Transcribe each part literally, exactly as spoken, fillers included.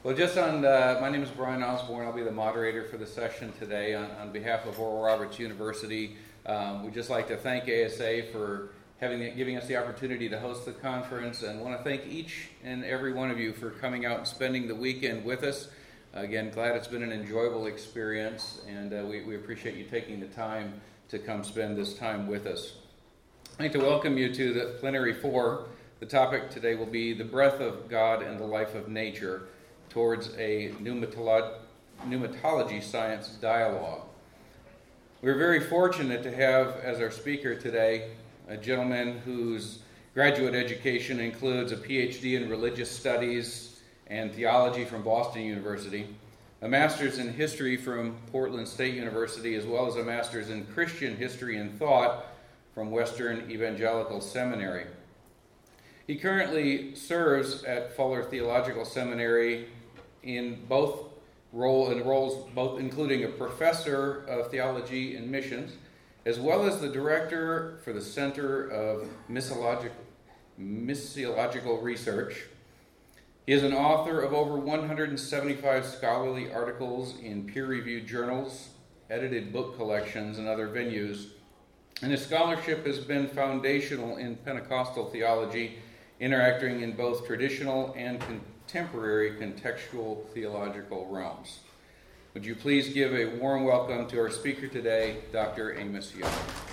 Well, just on, uh, my name is Brian Osborne. I'll be the moderator for the session today on, on behalf of Oral Roberts University. Um, we'd just like to thank A S A for having giving us the opportunity to host the conference, and want to thank each and every one of you for coming out and spending the weekend with us. Again, glad it's been an enjoyable experience, and uh, we, we appreciate you taking the time to come spend this time with us. I'd like to welcome you to the Plenary Four. The topic today will be the breath of God and the life of nature towards a pneumatolo- pneumatology science dialogue. We're very fortunate to have as our speaker today a gentleman whose graduate education includes a P H D in religious studies and theology from Boston University, a master's in history from Portland State University, as well as a master's in Christian history and thought from Western Evangelical Seminary. He currently serves at Fuller Theological Seminary in both role in roles, both including a professor of theology and missions, as well as the director for the Center of Missiological, Missiological Research. He is an author of over one hundred seventy-five scholarly articles in peer-reviewed journals, edited book collections, and other venues, and his scholarship has been foundational in Pentecostal theology, interacting in both traditional and contemporary contextual theological realms. Would you please give a warm welcome to our speaker today, Doctor Amos Yeo.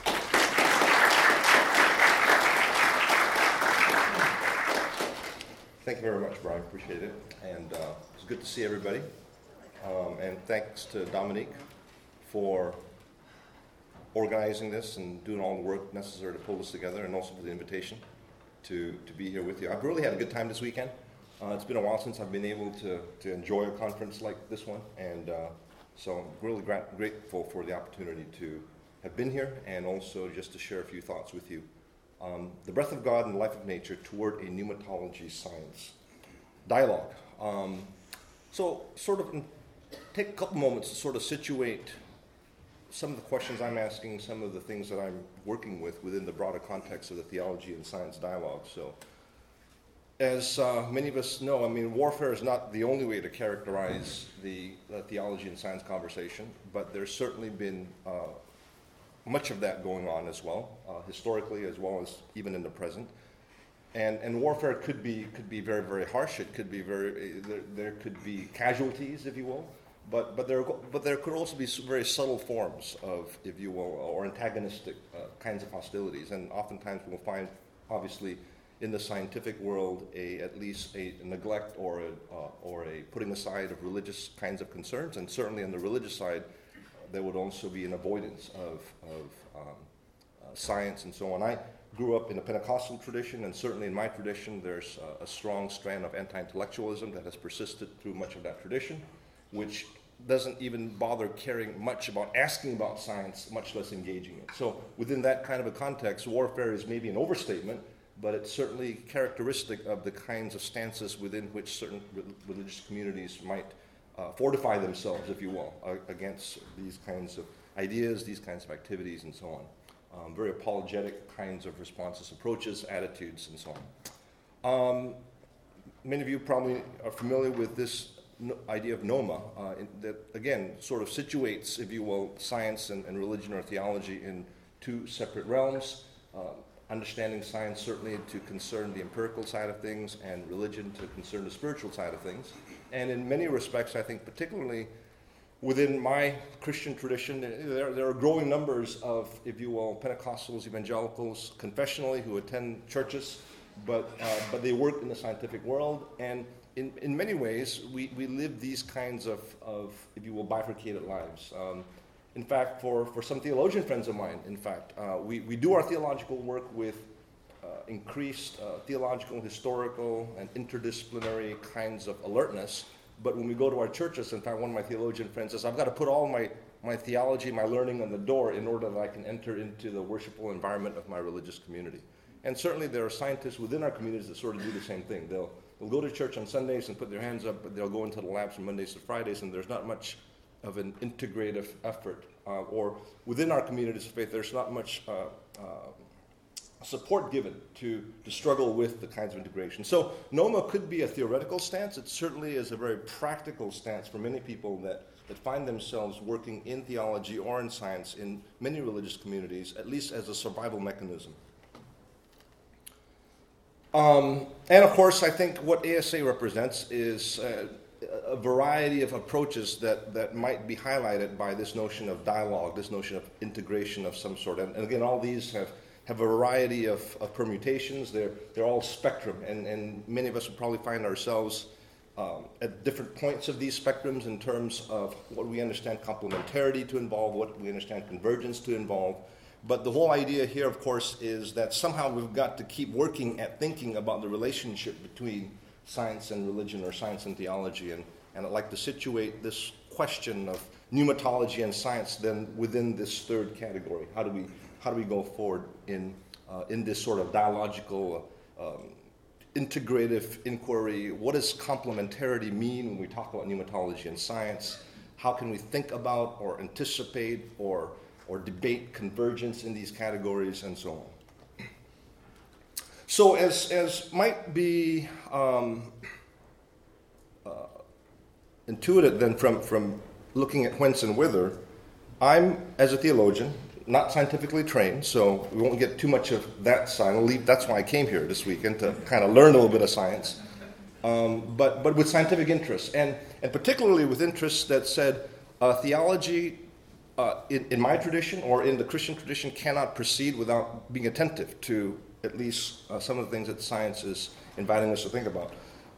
Thank you very much, Brian. Appreciate it. And uh, it's good to see everybody. Um, and thanks to Dominique for organizing this and doing all the work necessary to pull this together, and also for the invitation to, to be here with you. I've really had a good time this weekend. Uh, it's been a while since I've been able to, to enjoy a conference like this one, and uh, so I'm really gra- grateful for the opportunity to have been here, and also just to share a few thoughts with you. Um, the breath of God and the life of nature toward a pneumatology science dialogue. Um, so sort of take a couple moments to sort of situate some of the questions I'm asking, some of the things that I'm working with within the broader context of the theology and science dialogue. So as uh, many of us know, I mean, warfare is not the only way to characterize the uh, theology and science conversation, but there's certainly been uh, much of that going on as well, uh, historically as well as even in the present. And and warfare could be could be very, very harsh. It could be very, there, there could be casualties, if you will, but but there but there could also be very subtle forms of, if you will, or antagonistic uh, kinds of hostilities. And oftentimes we'll find, obviously, in the scientific world, a at least a neglect or a uh, or a putting aside of religious kinds of concerns, and certainly on the religious side, there would also be an avoidance of, of um, uh, science and so on. I grew up in a Pentecostal tradition, and certainly in my tradition, there's uh, a strong strand of anti-intellectualism that has persisted through much of that tradition, which doesn't even bother caring much about asking about science, much less engaging it. So within that kind of a context, warfare is maybe an overstatement, but it's certainly characteristic of the kinds of stances within which certain re- religious communities might Uh, fortify themselves, if you will, uh, against these kinds of ideas, these kinds of activities, and so on. Um, very apologetic kinds of responses, approaches, attitudes, and so on. Um, many of you probably are familiar with this no- idea of noma, uh, in, that, again, sort of situates, if you will, science and, and religion or theology in two separate realms. Uh, understanding science certainly to concern the empirical side of things, and religion to concern the spiritual side of things. And in many respects, I think particularly within my Christian tradition, there, there are growing numbers of, if you will, Pentecostals, evangelicals, confessionally, who attend churches, but uh, but they work in the scientific world. And in, in many ways, we, we live these kinds of, of, if you will, bifurcated lives. Um, in fact, for, for some theologian friends of mine, in fact, uh, we, we do our theological work with Uh, increased uh, theological, historical, and interdisciplinary kinds of alertness. But when we go to our churches, in fact, one of my theologian friends says, I've got to put all my, my theology, my learning on the door in order that I can enter into the worshipful environment of my religious community. And certainly there are scientists within our communities that sort of do the same thing. They'll, they'll go to church on Sundays and put their hands up, but they'll go into the labs from Mondays to Fridays, and there's not much of an integrative effort. Uh, or within our communities of faith, there's not much uh, uh, support given to, to struggle with the kinds of integration. So NOMA could be a theoretical stance. It certainly is a very practical stance for many people that, that find themselves working in theology or in science in many religious communities, at least as a survival mechanism. Um, and of course, I think what A S A represents is uh, a variety of approaches that, that might be highlighted by this notion of dialogue, this notion of integration of some sort. And, and again, all these have have a variety of, of permutations. They're, they're all spectrum, and, and many of us will probably find ourselves um, at different points of these spectrums in terms of what we understand complementarity to involve, what we understand convergence to involve. But the whole idea here, of course, is that somehow we've got to keep working at thinking about the relationship between science and religion, or science and theology. And, and I'd like to situate this question of pneumatology and science then within this third category. How do we How do we go forward in uh, in this sort of dialogical, um, integrative inquiry? What does complementarity mean when we talk about pneumatology and science? How can we think about or anticipate or or debate convergence in these categories, and so on? So as, as might be um, uh, intuited then from, from looking at whence and whither, I'm, as a theologian, not scientifically trained, so we won't get too much of that side. I'll leave, that's why I came here this weekend, to kind of learn a little bit of science. Um, but, but with scientific interests, and, and particularly with interests that said uh, theology uh, in, in my tradition or in the Christian tradition cannot proceed without being attentive to at least uh, some of the things that science is inviting us to think about.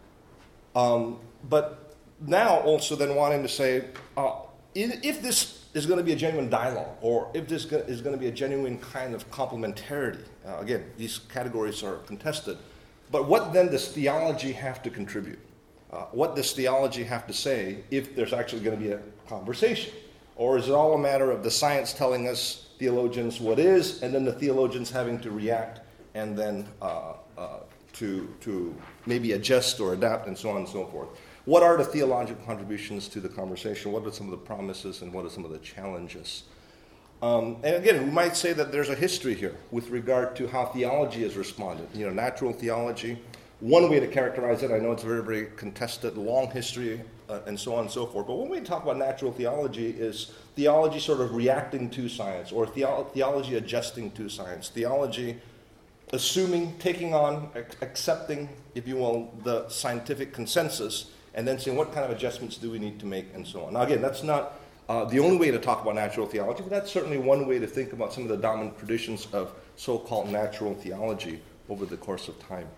Um, but now also then wanting to say, uh, if this is going to be a genuine dialogue, or if this is going to be a genuine kind of complementarity, uh, again, these categories are contested, but what then does theology have to contribute? Uh, what does theology have to say if there's actually going to be a conversation? Or is it all a matter of the science telling us, theologians, what is, and then the theologians having to react and then uh, uh, to, to maybe adjust or adapt and so on and so forth? What are the theological contributions to the conversation? What are some of the promises and what are some of the challenges? Um, and again, we might say that there's a history here with regard to how theology has responded. You know, natural theology, one way to characterize it, I know it's a very, very contested, long history, uh, and so on and so forth. But when we talk about natural theology, is theology sort of reacting to science, or theo- theology adjusting to science, theology assuming, taking on, ac- accepting, if you will, the scientific consensus, and then saying what kind of adjustments do we need to make, and so on. Now again, that's not uh, the only way to talk about natural theology, but that's certainly one way to think about some of the dominant traditions of so-called natural theology over the course of time.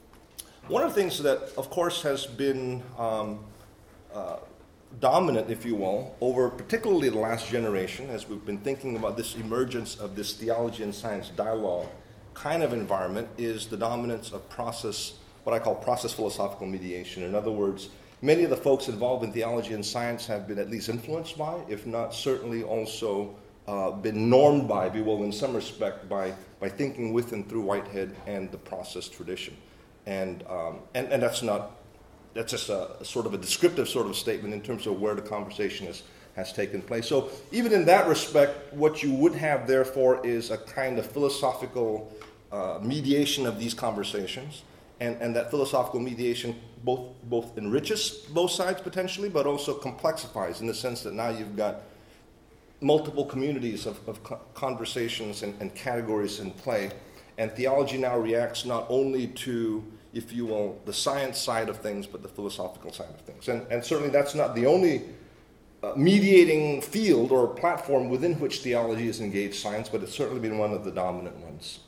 One of the things that, of course, has been um, uh, dominant, if you will, over particularly the last generation, as we've been thinking about this emergence of this theology and science dialogue kind of environment, is the dominance of process, what I call process philosophical mediation. In other words, many of the folks involved in theology and science have been at least influenced by, if not certainly also uh, been normed by, if you will, in some respect, by, by thinking with and through Whitehead and the process tradition. And, um, and, and that's not, that's just a, a sort of a descriptive sort of statement in terms of where the conversation is, has taken place. So even in that respect, what you would have, therefore, is a kind of philosophical uh, mediation of these conversations. And, and that philosophical mediation both both enriches both sides potentially, but also complexifies in the sense that now you've got multiple communities of, of conversations and, and categories in play. And theology now reacts not only to, if you will, the science side of things, but the philosophical side of things. And, and certainly that's not the only uh, mediating field or platform within which theology has engaged science, but it's certainly been one of the dominant ones.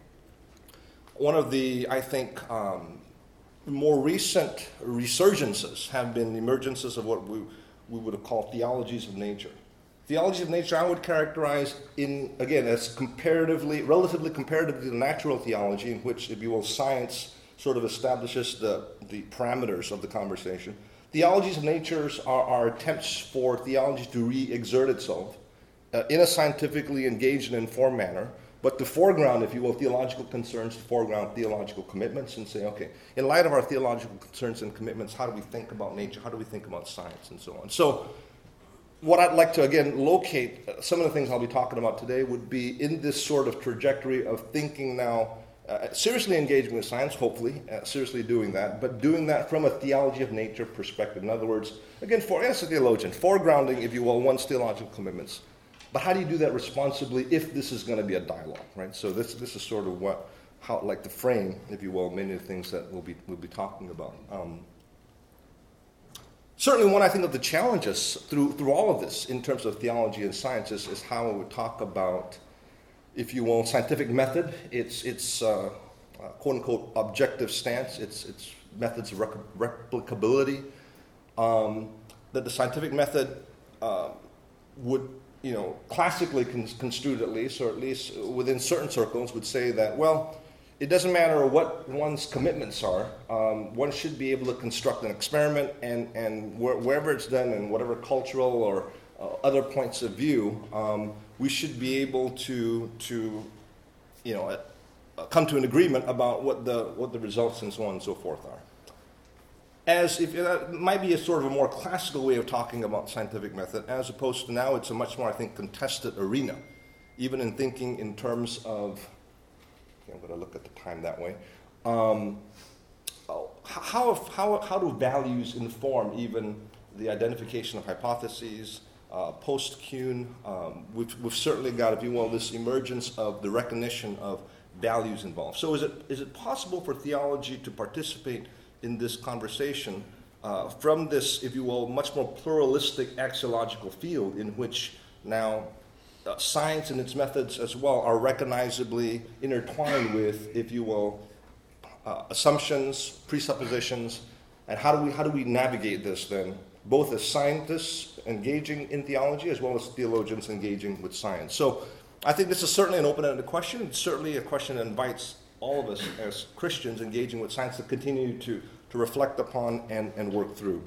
One of the, I think, um, more recent resurgences have been the emergences of what we, we would have called theologies of nature. Theology of nature I would characterize in, again, as comparatively, relatively comparatively to natural theology, in which, if you will, science sort of establishes the, the parameters of the conversation. Theologies of nature are, are attempts for theology to re-exert itself uh, in a scientifically engaged and informed manner, but to foreground, if you will, theological concerns, to foreground theological commitments, and say, okay, in light of our theological concerns and commitments, how do we think about nature? How do we think about science, and so on? So what I'd like to, again, locate, uh, some of the things I'll be talking about today would be in this sort of trajectory of thinking now, uh, seriously engaging with science, hopefully, uh, seriously doing that, but doing that from a theology of nature perspective. In other words, again, for as a theologian, foregrounding, if you will, one's theological commitments. But how do you do that responsibly if this is going to be a dialogue, right? So this this is sort of what, how, like the frame, if you will, many of the things that we'll be we'll be talking about. Um, Certainly one, I think, of the challenges through through all of this in terms of theology and science is, is how we talk about, if you will, scientific method, its its uh, uh, quote-unquote objective stance, its its methods of rec- replicability, um, that the scientific method uh, would, you know, classically con- construed at least, or at least within certain circles, would say that, well, it doesn't matter what one's commitments are. Um, one should be able to construct an experiment, and, and wh- wherever it's done, in whatever cultural or uh, other points of view, um, we should be able to, to you know, uh, come to an agreement about what the what the results and so on and so forth are. As if that might be a sort of a more classical way of talking about scientific method, as opposed to now, it's a much more, I think, contested arena, even in thinking in terms of. I'm going to look at the time that way. Um, how, how, how do values inform even the identification of hypotheses, uh, post-Kuhn? Um, we've, we've certainly got, if you will, this emergence of the recognition of values involved. So is it is it possible for theology to participate in this conversation uh, from this, if you will, much more pluralistic axiological field in which now Uh, science and its methods as well are recognizably intertwined with, if you will, uh, assumptions, presuppositions, and how do we how do we navigate this then, both as scientists engaging in theology as well as theologians engaging with science? So I think this is certainly an open-ended question. It's certainly a question that invites all of us as Christians engaging with science to continue to, to reflect upon and, and work through.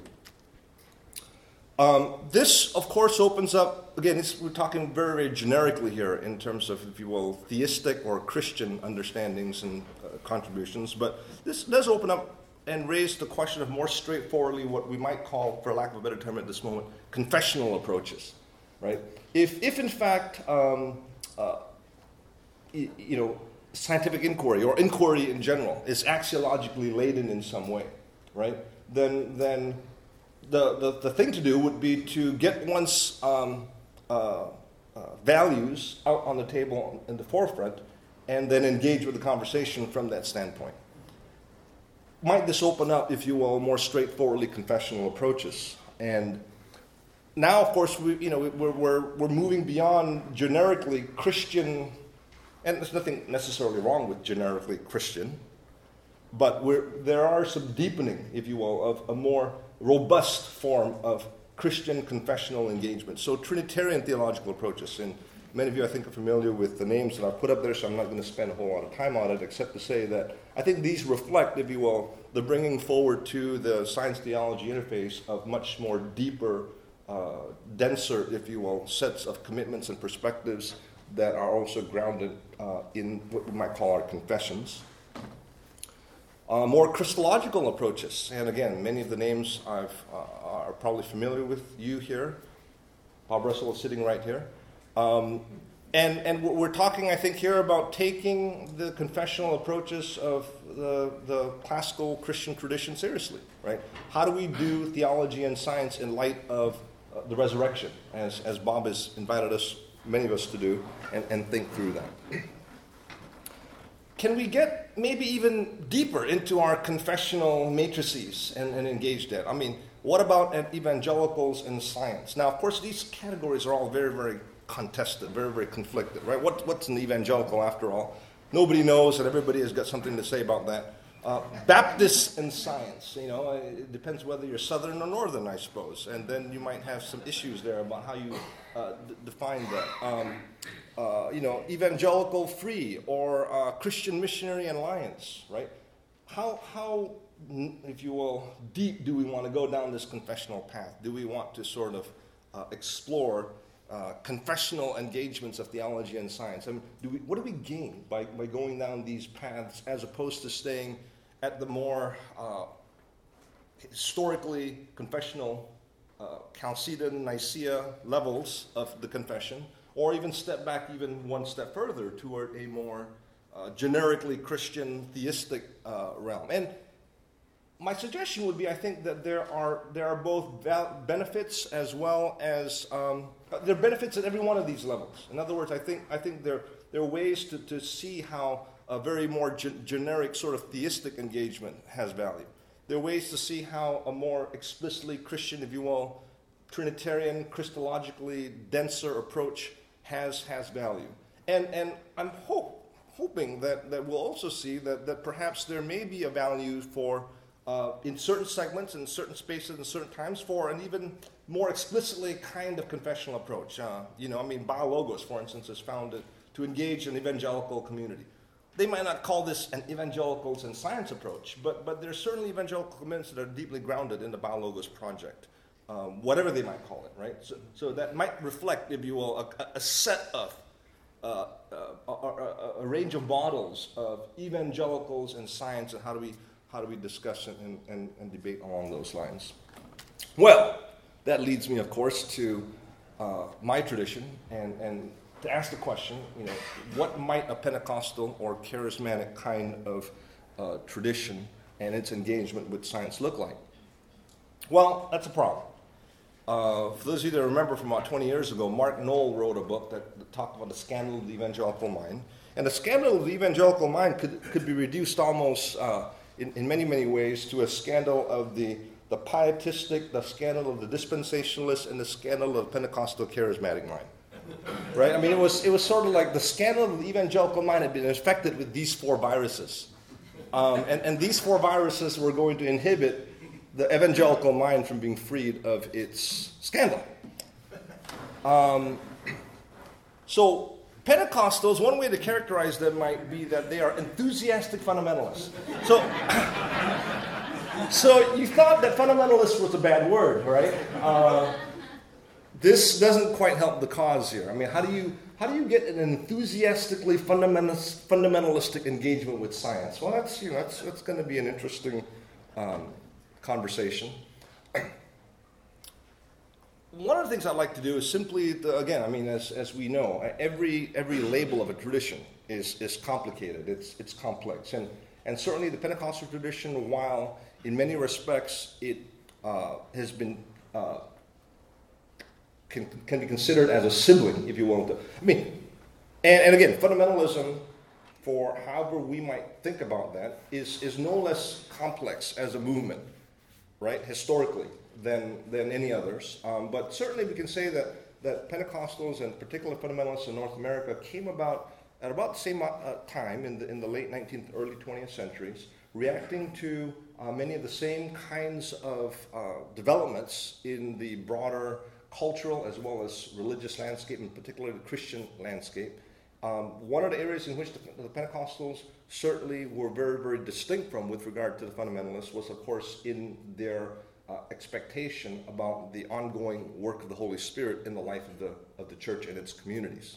Um, this, of course, opens up, again, this, we're talking very, very generically here in terms of, if you will, theistic or Christian understandings and uh, contributions, but this does open up and raise the question of more straightforwardly what we might call, for lack of a better term at this moment, confessional approaches, right? If, if in fact, um, uh, y- you know, scientific inquiry or inquiry in general is axiologically laden in some way, right, then then The, the, the thing to do would be to get one's um, uh, uh, values out on the table in the forefront and then engage with the conversation from that standpoint. Might this open up, if you will, more straightforwardly confessional approaches? And now, of course, we, you know, we're, we're, we're moving beyond generically Christian, and there's nothing necessarily wrong with generically Christian, but we're, there are some deepening, if you will, of a more robust form of Christian confessional engagement. So Trinitarian theological approaches, and many of you I think are familiar with the names that I've put up there, so I'm not going to spend a whole lot of time on it, except to say that I think these reflect, if you will, the bringing forward to the science-theology interface of much more deeper, uh, denser, if you will, sets of commitments and perspectives that are also grounded uh, in what we might call our confessions. Uh, more Christological approaches, and again, many of the names I've, uh, are probably familiar with you here. Bob Russell is sitting right here. Um, and, and we're talking, I think, here about taking the confessional approaches of the, the classical Christian tradition seriously, right? How do we do theology and science in light of uh, the resurrection, as, as Bob has invited us, many of us, to do, and, and think through that? Can we get maybe even deeper into our confessional matrices and, and engage that? I mean, what about evangelicals and science? Now, of course, these categories are all very, very contested, very, very conflicted, right? What, what's an evangelical, after all? Nobody knows, and everybody has got something to say about that. Uh, Baptists and science, you know, it depends whether you're Southern or Northern, I suppose. And then you might have some issues there about how you uh, d- define that. Um, Uh, you know, evangelical free or uh, Christian Missionary Alliance, right? How, how, if you will, deep do we want to go down this confessional path? Do we want to sort of uh, explore uh, confessional engagements of theology and science? I mean, do we, what do we gain by, by going down these paths as opposed to staying at the more uh, historically confessional uh, Chalcedon, Nicaea levels of the confession, or even step back even one step further toward a more uh, generically Christian theistic uh, realm. And my suggestion would be, I think that there are there are both val- benefits as well as um, there are benefits at every one of these levels. In other words, I think I think there there are ways to, to see how a very more ge- generic sort of theistic engagement has value. There are ways to see how a more explicitly Christian, if you will, Trinitarian, Christologically denser approach has has value. And and I'm hope, hoping that, that we'll also see that, that perhaps there may be a value for Uh, in certain segments, in certain spaces, in certain times, for an even more explicitly kind of confessional approach. Uh, you know, I mean, Biologos, for instance, is founded to engage an evangelical community. They might not call this an evangelicals and science approach, but but there's certainly evangelical communities that are deeply grounded in the Biologos project, um, whatever they might call it, right? So, so that might reflect, if you will, a, a set of uh, uh, a, a, a range of models of evangelicals and science, and how do we How do we discuss it and, and, and debate along those lines? Well, that leads me, of course, to uh, my tradition, and, and to ask the question, you know, what might a Pentecostal or charismatic kind of uh, tradition and its engagement with science look like? Well, that's a problem. Uh, for those of you that remember from about twenty years ago, Mark Knoll wrote a book that, that talked about the scandal of the evangelical mind. And the scandal of the evangelical mind could, could be reduced almost Uh, In, in many, many ways, to a scandal of the, the pietistic, the scandal of the dispensationalist, and the scandal of the Pentecostal charismatic mind. Right? I mean, it was it was sort of like the scandal of the evangelical mind had been infected with these four viruses. Um, and, and these four viruses were going to inhibit the evangelical mind from being freed of its scandal. Um, so, Pentecostals, one way to characterize them might be that they are enthusiastic fundamentalists. So, so you thought that fundamentalist was a bad word, right? Uh, this doesn't quite help the cause here. I mean, how do you how do you get an enthusiastically fundamentalist, fundamentalistic engagement with science? Well, that's you know that's that's going to be an interesting um, conversation. One of the things I'd like to do is simply, to, again, I mean, as, as we know, every every label of a tradition is is complicated. It's it's complex, and and certainly the Pentecostal tradition, while in many respects it uh, has been uh, can can be considered as a sibling, if you will. I mean, and, and again, fundamentalism, for however we might think about that, is is no less complex as a movement, right? Historically. Than, than any others. Um, but certainly we can say that, that Pentecostals and particular fundamentalists in North America came about at about the same uh, time in the, in the late nineteenth, early twentieth centuries, reacting to uh, many of the same kinds of uh, developments in the broader cultural as well as religious landscape, and particularly the Christian landscape. Um, one of the areas in which the, the Pentecostals certainly were very, very distinct from with regard to the fundamentalists was, of course, in their Uh, expectation about the ongoing work of the Holy Spirit in the life of the of the church and its communities.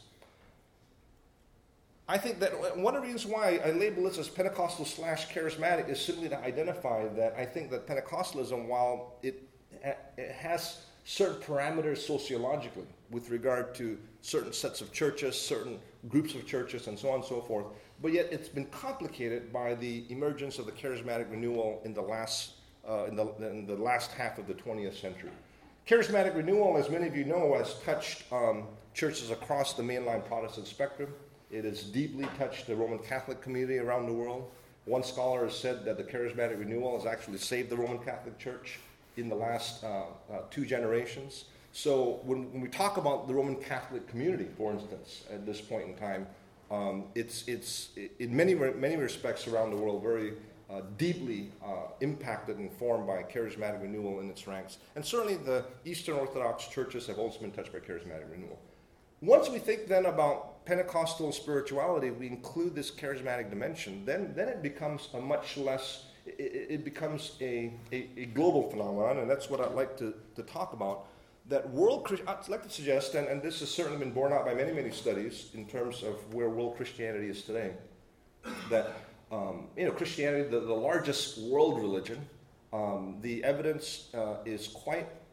I think that one of the reasons why I label this as Pentecostal slash charismatic is simply to identify that I think that Pentecostalism, while it, it has certain parameters sociologically with regard to certain sets of churches, certain groups of churches, and so on and so forth, but yet it's been complicated by the emergence of the charismatic renewal in the last Uh, in, the, in the last half of the twentieth century. Charismatic renewal, as many of you know, has touched um, churches across the mainline Protestant spectrum. It has deeply touched the Roman Catholic community around the world. One scholar has said that the charismatic renewal has actually saved the Roman Catholic Church in the last uh, uh, two generations. So when, when we talk about the Roman Catholic community, for instance, at this point in time, um, it's, it's in many, many respects around the world very Uh, deeply uh, impacted and formed by charismatic renewal in its ranks. And certainly the Eastern Orthodox churches have also been touched by charismatic renewal. Once we think then about Pentecostal spirituality, we include this charismatic dimension, then, then it becomes a much less, it, it becomes a, a, a global phenomenon, and that's what I'd like to, to talk about. That world, I'd like to suggest, and, and this has certainly been borne out by many, many studies in terms of where world Christianity is today, that Um, you know, Christianity, the, the largest world religion, um, the evidence uh, is quite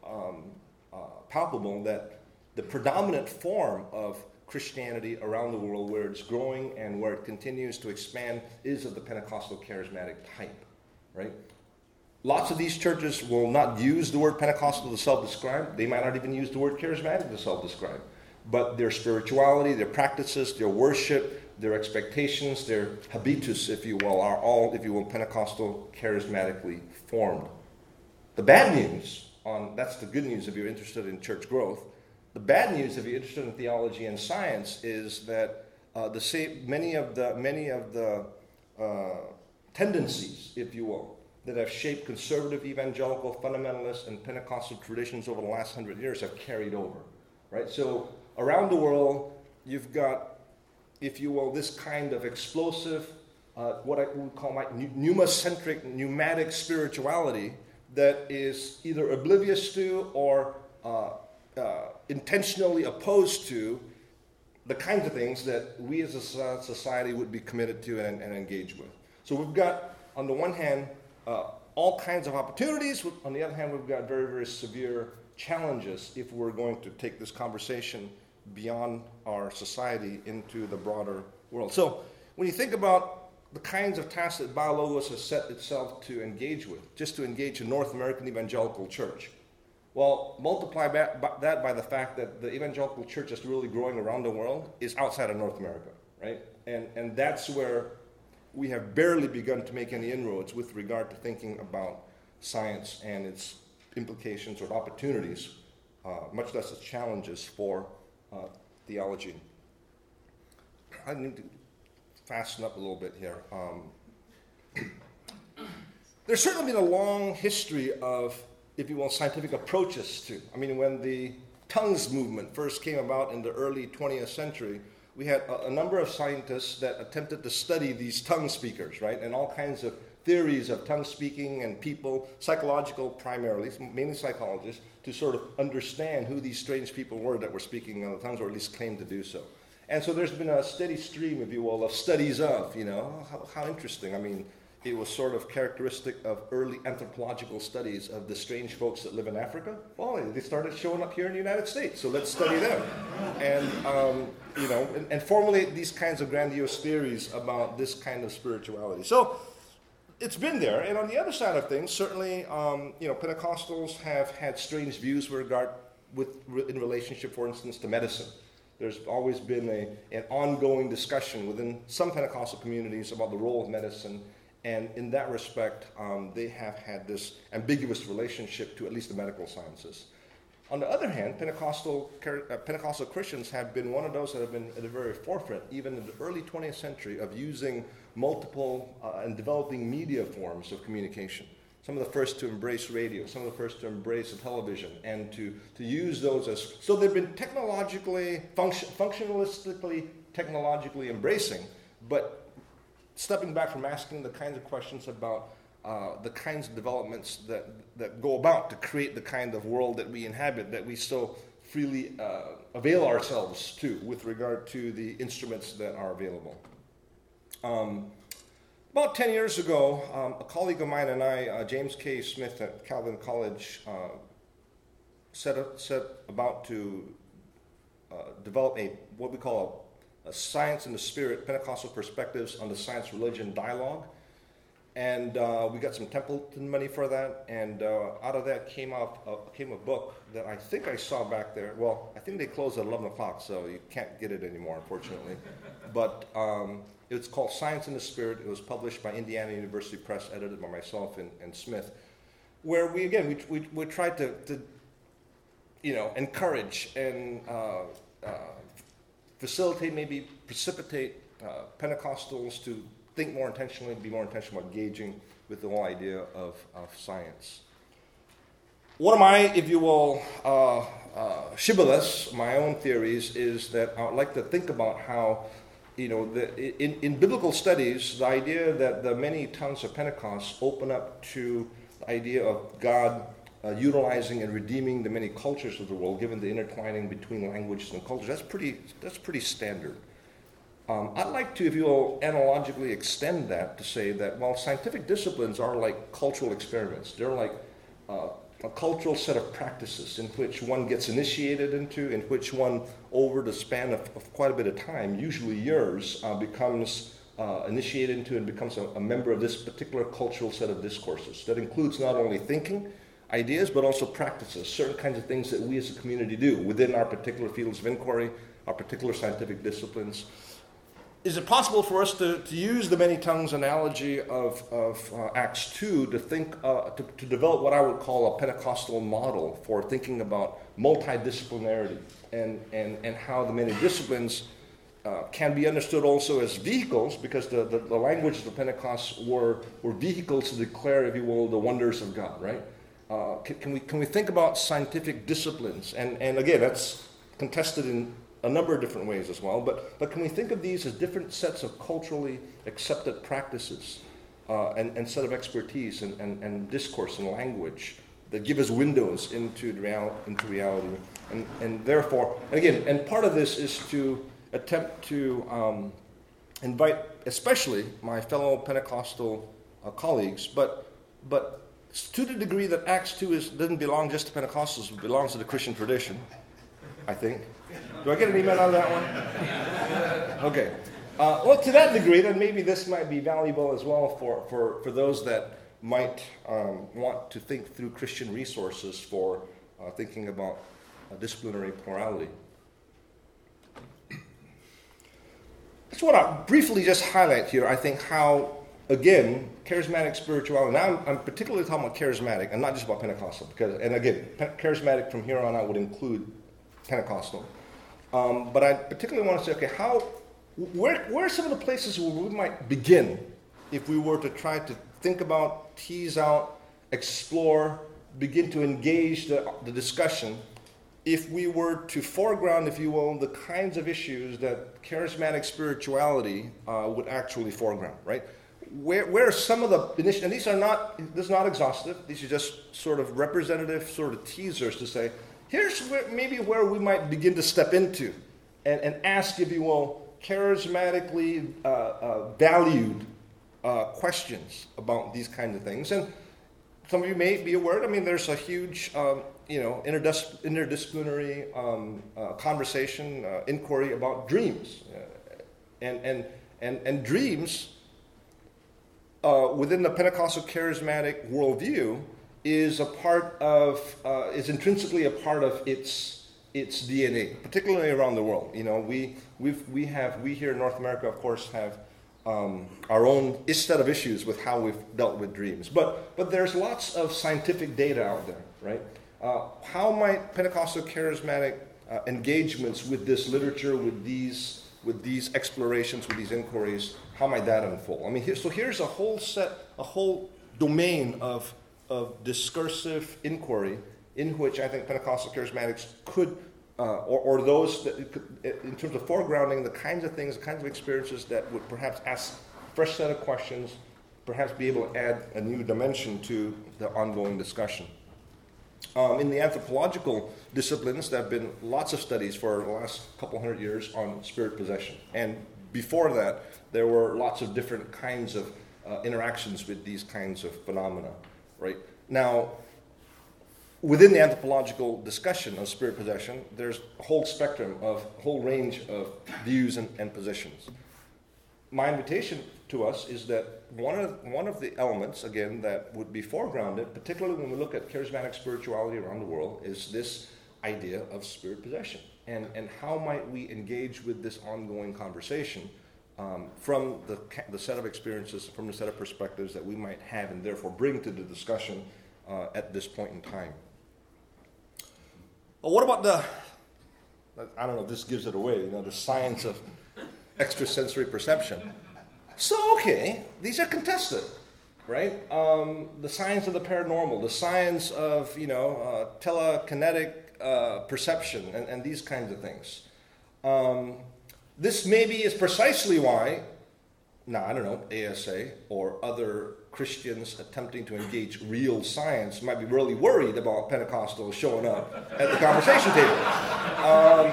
um, uh, palpable that the predominant form of Christianity around the world, where it's growing and where it continues to expand, is of the Pentecostal charismatic type, right? Lots of these churches will not use the word Pentecostal to self-describe. They might not even use the word charismatic to self-describe. But their spirituality, their practices, their worship, their expectations, their habitus, if you will, are all, if you will, Pentecostal charismatically formed. The bad news, on that's the good news if you're interested in church growth. The bad news if you're interested in theology and science is that uh, the same, many of the many of the uh, tendencies, if you will, that have shaped conservative, evangelical, fundamentalist, and Pentecostal traditions over the last hundred years have carried over, right? So around the world, you've got, if you will, this kind of explosive, uh, what I would call my pneumocentric, pneumatic spirituality that is either oblivious to or uh, uh, intentionally opposed to the kinds of things that we as a society would be committed to and, and engage with. So we've got, on the one hand, uh, all kinds of opportunities. On the other hand, we've got very, very severe challenges if we're going to take this conversation beyond our society into the broader world. So when you think about the kinds of tasks that BioLogos has set itself to engage with, just to engage a North American evangelical church, well, multiply that by the fact that the evangelical church that's really growing around the world is outside of North America, right? And, and that's where we have barely begun to make any inroads with regard to thinking about science and its implications or opportunities, uh, much less its challenges for uh, theology. I need to fasten up a little bit here. Um, there's certainly been a long history of, if you will, scientific approaches to. I mean, when the tongues movement first came about in the early twentieth century, we had a, a number of scientists that attempted to study these tongue speakers, right? And all kinds of theories of tongue speaking and people, psychological primarily, mainly psychologists, to sort of understand who these strange people were that were speaking in the tongues, or at least claimed to do so. And so there's been a steady stream, if you will, of studies of, you know, how, how interesting. I mean, it was sort of characteristic of early anthropological studies of the strange folks that live in Africa. Well, they started showing up here in the United States, so let's study them. And, um, you know, and, and formulate these kinds of grandiose theories about this kind of spirituality. So it's been there. And on the other side of things, certainly, um, you know, Pentecostals have had strange views with regard, with, in relationship, for instance, to medicine. There's always been a, an ongoing discussion within some Pentecostal communities about the role of medicine. And in that respect, um, they have had this ambiguous relationship to at least the medical sciences. On the other hand, Pentecostal, uh, Pentecostal Christians have been one of those that have been at the very forefront, even in the early twentieth century, of using multiple uh, and developing media forms of communication. Some of the first to embrace radio, some of the first to embrace television, and to, to use those as... So they've been technologically, function, functionalistically, technologically embracing, but stepping back from asking the kinds of questions about uh, the kinds of developments that, that go about to create the kind of world that we inhabit, that we so freely uh, avail ourselves to with regard to the instruments that are available. Um, about ten years ago, um, a colleague of mine and I, uh, James K. Smith at Calvin College, uh, set, up, set about to uh, develop a what we call a, a Science and the Spirit, Pentecostal Perspectives on the Science-Religion Dialogue. And uh, we got some Templeton money for that, and uh, out of that came up uh, came a book that I think I saw back there. Well, I think they closed at eleven o'clock, so you can't get it anymore, unfortunately. But um, it's called Science and the Spirit. It was published by Indiana University Press, edited by myself and, and Smith, where we, again, we, we, we tried to, to, you know, encourage and uh, uh, facilitate, maybe precipitate uh, Pentecostals to think more intentionally, be more intentional about engaging with the whole idea of, of science. One of my, if you will, uh, uh, shibboleths, my own theories, is that I would like to think about how, you know, the, in, in biblical studies, the idea that the many tongues of Pentecost open up to the idea of God uh, utilizing and redeeming the many cultures of the world, given the intertwining between languages and cultures. That's pretty, that's pretty standard. Um, I'd like to, if you will, analogically extend that to say that, well, scientific disciplines are like cultural experiments. They're like uh, a cultural set of practices in which one gets initiated into, in which one, over the span of, of quite a bit of time, usually years, uh, becomes uh, initiated into and becomes a, a member of this particular cultural set of discourses. That includes not only thinking, ideas, but also practices, certain kinds of things that we as a community do within our particular fields of inquiry, our particular scientific disciplines. Is it possible for us to, to use the many tongues analogy of, of uh, Acts two to think, uh, to, to develop what I would call a Pentecostal model for thinking about multidisciplinarity and, and, and how the many disciplines uh, can be understood also as vehicles, because the, the, the language of Pentecost were, were vehicles to declare, if you will, the wonders of God, right? Uh, can, can we can we think about scientific disciplines? And, and again, that's contested in a number of different ways as well, but, but can we think of these as different sets of culturally accepted practices uh, and, and set of expertise and, and, and discourse and language that give us windows into, real, into reality? And, and therefore, and again, and part of this is to attempt to um, invite especially my fellow Pentecostal uh, colleagues, but, but to the degree that Acts two is, doesn't belong just to Pentecostals, it belongs to the Christian tradition, I think. Do I get an amen on that one? Okay. Uh, well, to that degree, then maybe this might be valuable as well for, for, for those that might um, want to think through Christian resources for uh, thinking about uh, disciplinary plurality. I just want to briefly just highlight here, I think, how, again, charismatic spirituality, now I'm, I'm particularly talking about charismatic and not just about Pentecostal, because, and again, charismatic from here on out would include Pentecostal. Um, but I particularly want to say, okay, how, where, where are some of the places where we might begin if we were to try to think about, tease out, explore, begin to engage the, the discussion, if we were to foreground, if you will, the kinds of issues that charismatic spirituality uh, would actually foreground, right? Where, where are some of the initiatives, and these are not, this is not exhaustive, these are just sort of representative sort of teasers to say, here's where, maybe where we might begin to step into and, and ask, if you will, charismatically uh, uh, valued uh, questions about these kinds of things. And some of you may be aware, I mean, there's a huge, um, you know, interdis- interdisciplinary um, uh, conversation, uh, inquiry about dreams. Uh, and, and, and, and dreams, uh, within the Pentecostal charismatic worldview, is a part of, uh, is intrinsically a part of its its D N A, particularly around the world. You know, we we've, we have we here in North America, of course, have um, our own set of issues with how we've dealt with dreams. But but there's lots of scientific data out there, right? Uh, how might Pentecostal charismatic uh, engagements with this literature, with these with these explorations, with these inquiries, how might that unfold? I mean, here, so here's a whole set, a whole domain of of discursive inquiry in which I think Pentecostal charismatics could, uh, or, or those that, could, in terms of foregrounding the kinds of things, the kinds of experiences that would perhaps ask a fresh set of questions, perhaps be able to add a new dimension to the ongoing discussion. Um, in the anthropological disciplines, there have been lots of studies for the last couple hundred years on spirit possession. And before that, there were lots of different kinds of uh, interactions with these kinds of phenomena. Right? Now, within the anthropological discussion of spirit possession, there's a whole spectrum of, a whole range of views and, and positions. My invitation to us is that one of, one of the elements, again, that would be foregrounded, particularly when we look at charismatic spirituality around the world, is this idea of spirit possession. And, and how might we engage with this ongoing conversation Um, from the, the set of experiences, from the set of perspectives that we might have and therefore bring to the discussion uh, at this point in time. Well, what about the, I don't know if this gives it away, you know, the science of extrasensory perception. So, okay, these are contested, right? Um, the science of the paranormal, the science of, you know, uh, telekinetic uh, perception and, and these kinds of things. Um, This maybe is precisely why, now I don't know, A S A or other Christians attempting to engage real science might be really worried about Pentecostals showing up at the conversation table. Um,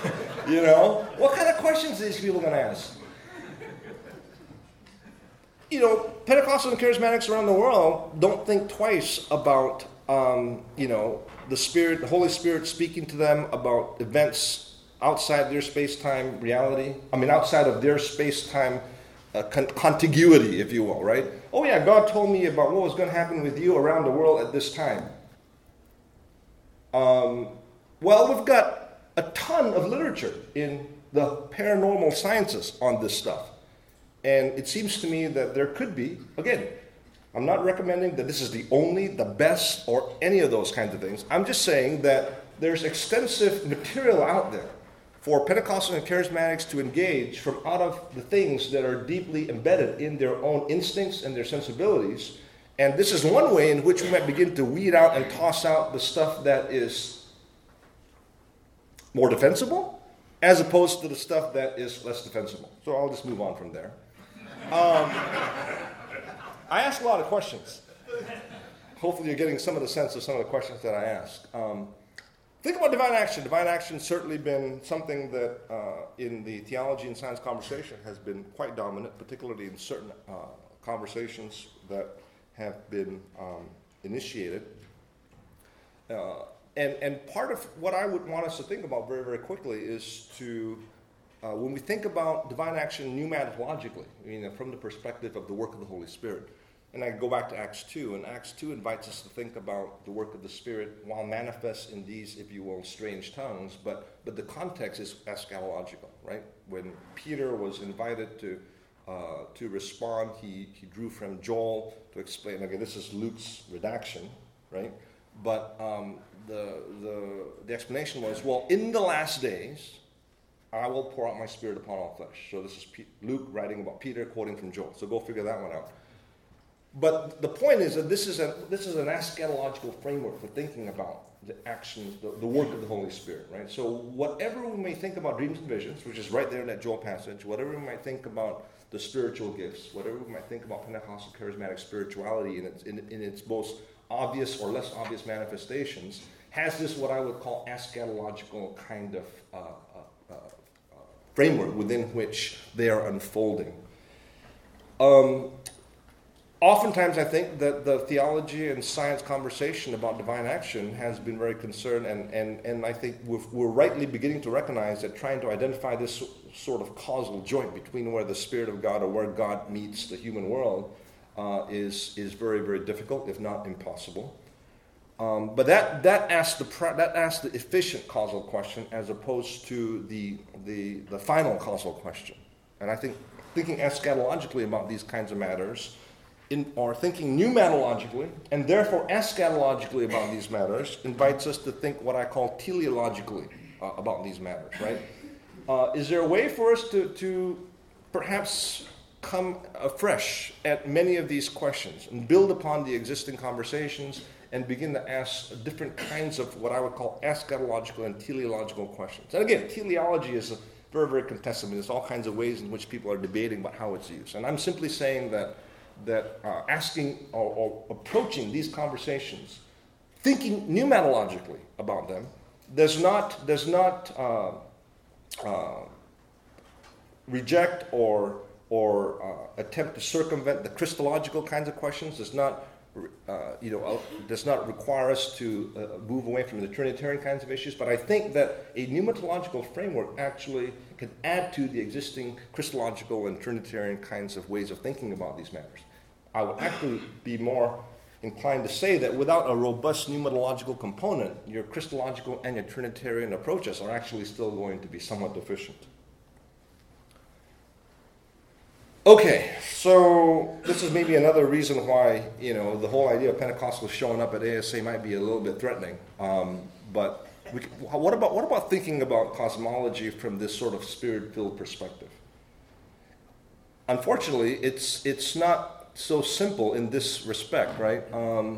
you know, what kind of questions are these people going to ask? you know, Pentecostals and Charismatics around the world don't think twice about, um, you know, the Spirit, the Holy Spirit speaking to them about events outside their space-time reality. I mean, outside of their space-time uh, con- contiguity, if you will, right? Oh yeah, God told me about what was going to happen with you around the world at this time. Um, well, we've got a ton of literature in the paranormal sciences on this stuff. And it seems to me that there could be, again, I'm not recommending that this is the only, the best, or any of those kinds of things. I'm just saying that there's extensive material out there for Pentecostals and Charismatics to engage from out of the things that are deeply embedded in their own instincts and their sensibilities. And this is one way in which we might begin to weed out and toss out the stuff that is more defensible, as opposed to the stuff that is less defensible. So I'll just move on from there. Um, I ask a lot of questions. Hopefully you're getting some of the sense of some of the questions that I ask. Um, think about divine action. Divine action has certainly been something that uh, in the theology and science conversation has been quite dominant, particularly in certain uh, conversations that have been um, initiated. Uh, and, and part of what I would want us to think about very, very quickly is to Uh, when we think about divine action pneumatologically, you know, from the perspective of the work of the Holy Spirit, and I go back to Acts two, and Acts two invites us to think about the work of the Spirit while manifest in these, if you will, strange tongues, but, but the context is eschatological, right? When Peter was invited to uh, to respond, he, he drew from Joel to explain, again, this is Luke's redaction, right? But um, the, the, the explanation was, well, in the last days, I will pour out my Spirit upon all flesh. So this is P- Luke writing about Peter, quoting from Joel. So go figure that one out. But the point is that this is a this is an eschatological framework for thinking about the actions, the, the work of the Holy Spirit, right? So whatever we may think about dreams and visions, which is right there in that Joel passage, whatever we might think about the spiritual gifts, whatever we might think about Pentecostal charismatic spirituality in its in, in its most obvious or less obvious manifestations, has this what I would call eschatological kind of uh, uh, uh, framework within which they are unfolding. Um, oftentimes I think that the theology and science conversation about divine action has been very concerned, and, and, and I think we're, we're rightly beginning to recognize that trying to identify this sort of causal joint between where the Spirit of God or where God meets the human world uh, is, is very, very difficult, if not impossible. Um, but that that asks the that asks the efficient causal question as opposed to the the the final causal question. And I think thinking eschatologically about these kinds of matters, in, or thinking pneumatologically and therefore eschatologically about these matters, invites us to think what I call teleologically uh, about these matters. Right? Uh, is there a way for us to to perhaps come afresh at many of these questions and build upon the existing conversations and begin to ask different kinds of what I would call eschatological and teleological questions? And again, teleology is a very, very contested. I mean, there's all kinds of ways in which people are debating about how it's used. And I'm simply saying that that uh, asking or, or approaching these conversations, thinking pneumatologically about them, does not does not uh, uh, reject or or uh, attempt to circumvent the Christological kinds of questions. Does not Uh, you know, uh, does not require us to uh, move away from the Trinitarian kinds of issues, but I think that a pneumatological framework actually can add to the existing Christological and Trinitarian kinds of ways of thinking about these matters. I would actually be more inclined to say that without a robust pneumatological component, your Christological and your Trinitarian approaches are actually still going to be somewhat deficient. Okay, so this is maybe another reason why, you know, the whole idea of Pentecostals showing up at A S A might be a little bit threatening. Um, but we, what about what about thinking about cosmology from this sort of spirit-filled perspective? Unfortunately, it's it's not so simple in this respect, right? Um,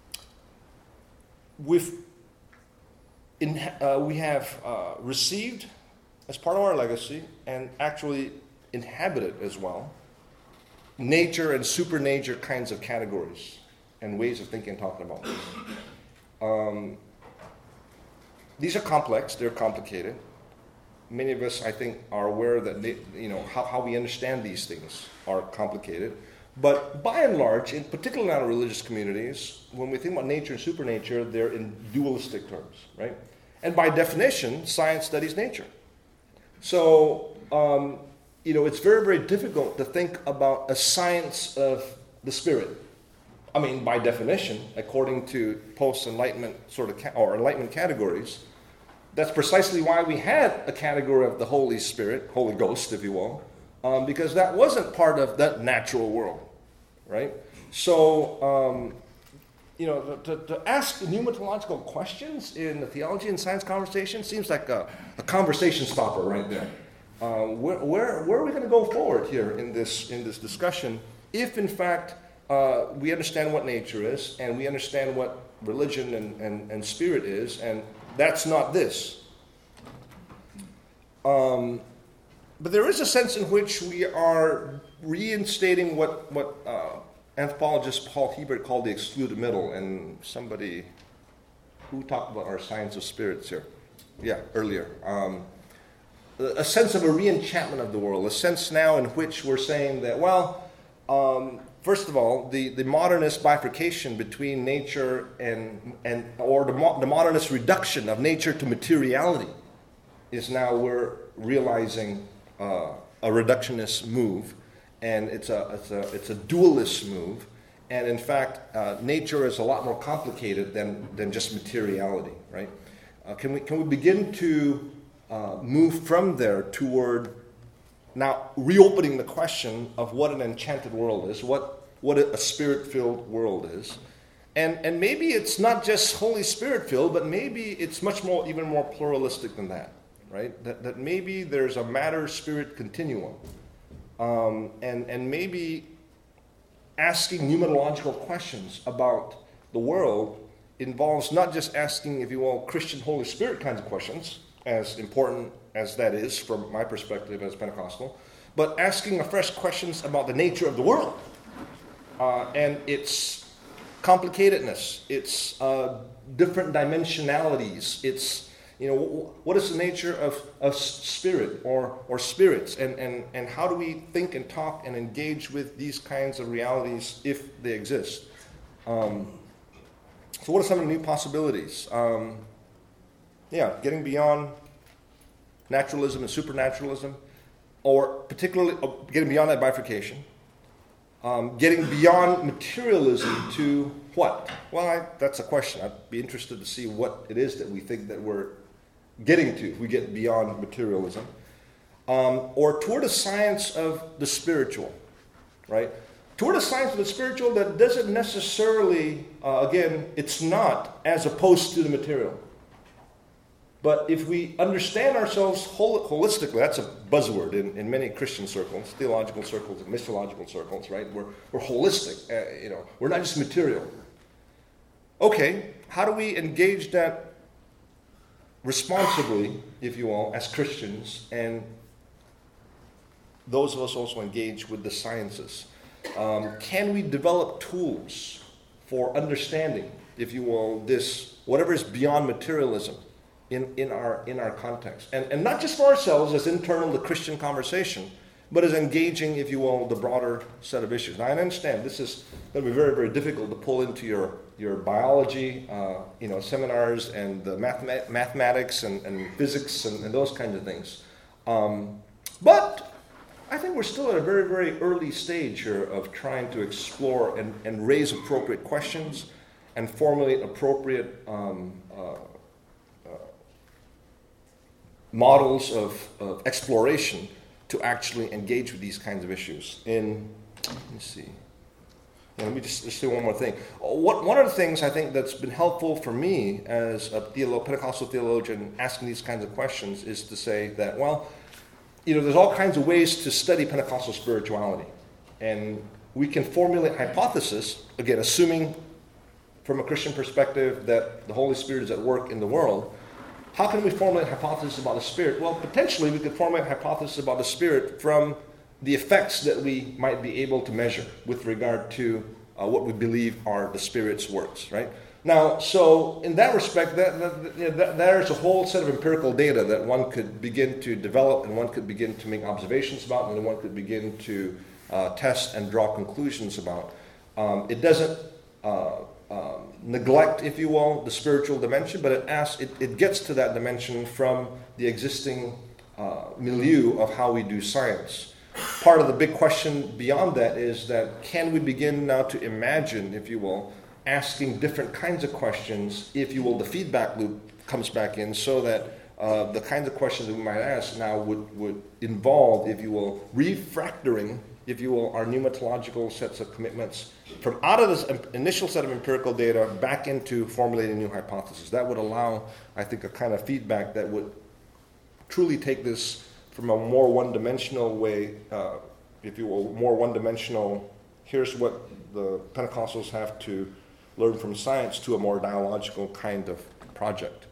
we've in, uh, we have uh, received as part of our legacy and actually inhabited as well nature and supernature kinds of categories and ways of thinking and talking about this. Um, these are complex, they're complicated. Many of us, I think, are aware that they, you know how, how we understand these things are complicated. But by and large, in particularly in our religious communities, when we think about nature and supernature, they're in dualistic terms, right? And by definition, science studies nature. So, um, you know, it's very, very difficult to think about a science of the spirit. I mean, by definition, according to post-enlightenment sort of ca- or enlightenment categories, that's precisely why we had a category of the Holy Spirit, Holy Ghost, if you will, um, because that wasn't part of that natural world, right? So, um, you know, to, to ask pneumatological questions in the theology and science conversation seems like a, a conversation stopper right there. Uh, where, where, where are we going to go forward here in this in this discussion if, in fact, uh, we understand what nature is and we understand what religion and, and, and spirit is, and that's not this. Um, but there is a sense in which we are reinstating what, what uh, anthropologist Paul Hebert called the excluded middle, and somebody who talked about our science of spirits here, yeah, earlier. Um, a sense of a re-enchantment of the world, a sense now in which we're saying that, well, um, first of all, the, the modernist bifurcation between nature and, and or the, mo- the modernist reduction of nature to materiality is now we're realizing uh, a reductionist move, and it's a, it's a, it's a dualist move, and in fact, uh, nature is a lot more complicated than, than just materiality, right? Uh, can we, can we begin to Uh, move from there toward now reopening the question of what an enchanted world is, what what a spirit-filled world is, and and maybe it's not just Holy Spirit-filled, but maybe it's much more, even more pluralistic than that, right? That that maybe there's a matter-spirit continuum, um, and and maybe asking pneumatological questions about the world involves not just asking, if you will, Christian Holy Spirit kinds of questions, as important as that is from my perspective as Pentecostal, but asking afresh questions about the nature of the world uh, and its complicatedness, its uh, different dimensionalities, its, you know, what is the nature of, of spirit or, or spirits, and, and, and how do we think and talk and engage with these kinds of realities if they exist? Um, so what are some of the new possibilities? Um, Yeah, getting beyond naturalism and supernaturalism, or particularly uh, getting beyond that bifurcation, um, getting beyond materialism to what? Well, I, that's a question. I'd be interested to see what it is that we think that we're getting to if we get beyond materialism, um, or toward a science of the spiritual, right? Toward a science of the spiritual that doesn't necessarily, uh, again, it's not as opposed to the material. But if we understand ourselves hol- holistically, that's a buzzword in, in many Christian circles, theological circles and missiological circles, right? We're, we're holistic, uh, you know, we're not just material. Okay, how do we engage that responsibly, if you will, as Christians, and those of us also engage with the sciences? Um, can we develop tools for understanding, if you will, this, whatever is beyond materialism, in, in our in our context, and and not just for ourselves as internal to Christian conversation, but as engaging, if you will, the broader set of issues. Now, I understand this is going to be very, very difficult to pull into your your biology, uh, you know, seminars and the mathema- mathematics and, and physics and, and those kinds of things. Um, but I think we're still at a very, very early stage here of trying to explore and, and raise appropriate questions and formulate appropriate um, uh, models of, of exploration to actually engage with these kinds of issues. In, let me see. Yeah, let me just, just say one more thing. What, one of the things I think that's been helpful for me as a theolo- Pentecostal theologian asking these kinds of questions is to say that, well, you know, there's all kinds of ways to study Pentecostal spirituality. And we can formulate hypothesis, again, assuming from a Christian perspective that the Holy Spirit is at work in the world. How can we formulate a hypothesis about the Spirit? Well, potentially we could formulate a hypothesis about the Spirit from the effects that we might be able to measure with regard to uh, what we believe are the Spirit's works, right? Now, so in that respect, that, that, you know, that, there's a whole set of empirical data that one could begin to develop and one could begin to make observations about and one could begin to uh, test and draw conclusions about. Um, it doesn't uh, um, neglect, if you will, the spiritual dimension, but it asks, it, it gets to that dimension from the existing uh, milieu of how we do science. Part of the big question beyond that is that can we begin now to imagine, if you will, asking different kinds of questions, if you will, the feedback loop comes back in, so that uh, the kinds of questions that we might ask now would, would involve, if you will, refactoring, if you will, our pneumatological sets of commitments from out of this initial set of empirical data back into formulating new hypotheses. That would allow, I think, a kind of feedback that would truly take this from a more one-dimensional way, uh, if you will, more one-dimensional, here's what the Pentecostals have to learn from science, to a more dialogical kind of project.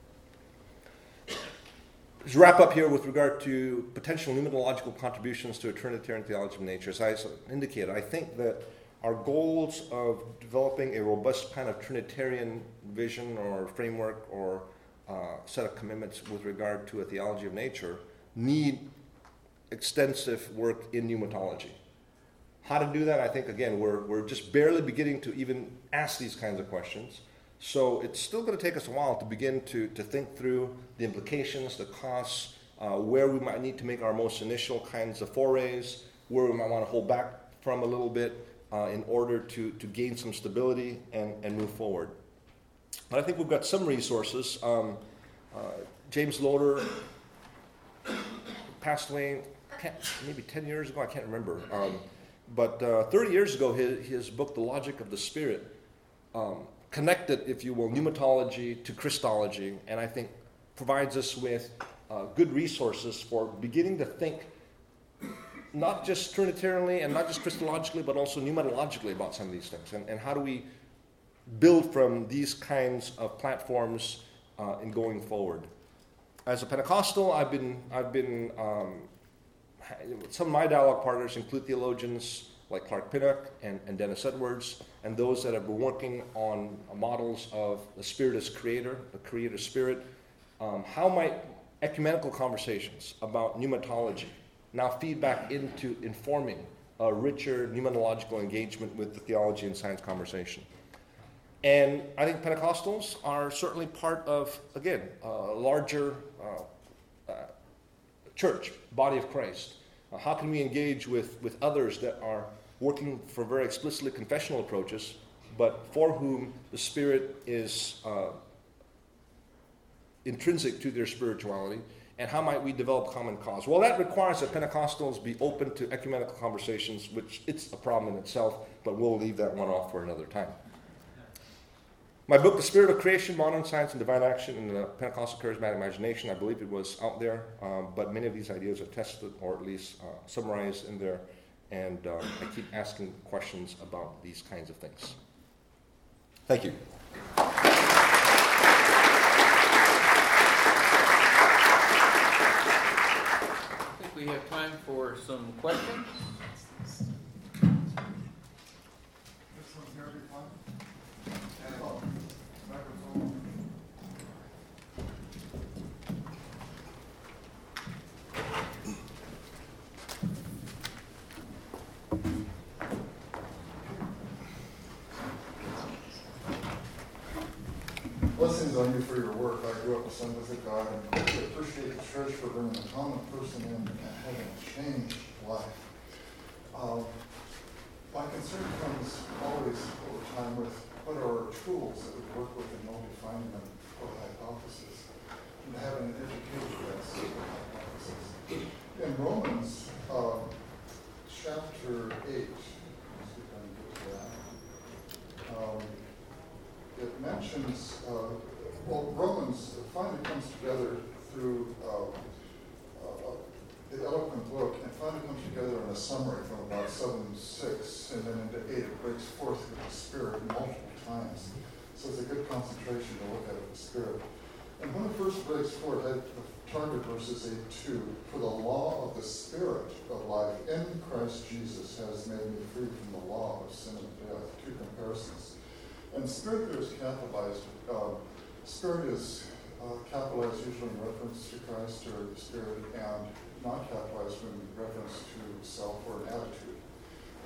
Let's wrap up here with regard to potential pneumatological contributions to a Trinitarian theology of nature. As I indicated, I think that our goals of developing a robust kind of Trinitarian vision or framework or uh, set of commitments with regard to a theology of nature need extensive work in pneumatology. How to do that, I think, again, we're, we're just barely beginning to even ask these kinds of questions. So it's still going to take us a while to begin to, to think through the implications, the costs, uh, where we might need to make our most initial kinds of forays, where we might want to hold back from a little bit uh, in order to, to gain some stability and, and move forward. But I think we've got some resources. Um, uh, James Loader passed away maybe ten years ago, I can't remember. Um, but uh, thirty years ago, his, his book, The Logic of the Spirit, um, connected, if you will, pneumatology to Christology, and I think provides us with uh, good resources for beginning to think not just Trinitarianly and not just Christologically, but also pneumatologically about some of these things. And, and how do we build from these kinds of platforms uh, in going forward? As a Pentecostal, I've been, I've been um, some of my dialogue partners include theologians like Clark Pinnock and, and Dennis Edwards, and those that have been working on models of the Spirit as creator, the creator spirit. Um, how might ecumenical conversations about pneumatology now feed back into informing a richer pneumatological engagement with the theology and science conversation? And I think Pentecostals are certainly part of, again, a larger uh, uh, church, body of Christ. Uh, how can we engage with, with others that are working for very explicitly confessional approaches, but for whom the Spirit is uh, intrinsic to their spirituality, and how might we develop common cause? Well, that requires that Pentecostals be open to ecumenical conversations, which it's a problem in itself, but we'll leave that one off for another time. My book, The Spirit of Creation, Modern Science and Divine Action in the Pentecostal Charismatic Imagination, I believe it was out there, um, but many of these ideas are tested or at least uh, summarized in there, and um, I keep asking questions about these kinds of things. Thank you. I think we have time for some questions. Blessings on you for your work. I grew up Assemblies of God, and I appreciate the church for bringing a common person in and having a changed life. Um, my concern comes always over time with what are our tools that would work with in defining them for hypothesis, and having an educated guess for hypothesis. In Romans uh, chapter eight, let's see if I can get to that. Um, It mentions, uh, well, Romans finally comes together through uh, uh, the eloquent book, and finally comes together in a summary from about seven six, and then into eight. It breaks forth with the Spirit multiple times. So it's a good concentration to look at it with the Spirit. And when it first breaks forth, the target verse is eight two. For the law of the Spirit of life in Christ Jesus has made me free from the law of sin and death. Two comparisons. And Spirit there is capitalized. Uh, Spirit is uh, capitalized usually in reference to Christ or the Spirit, and not capitalized in reference to self or an attitude.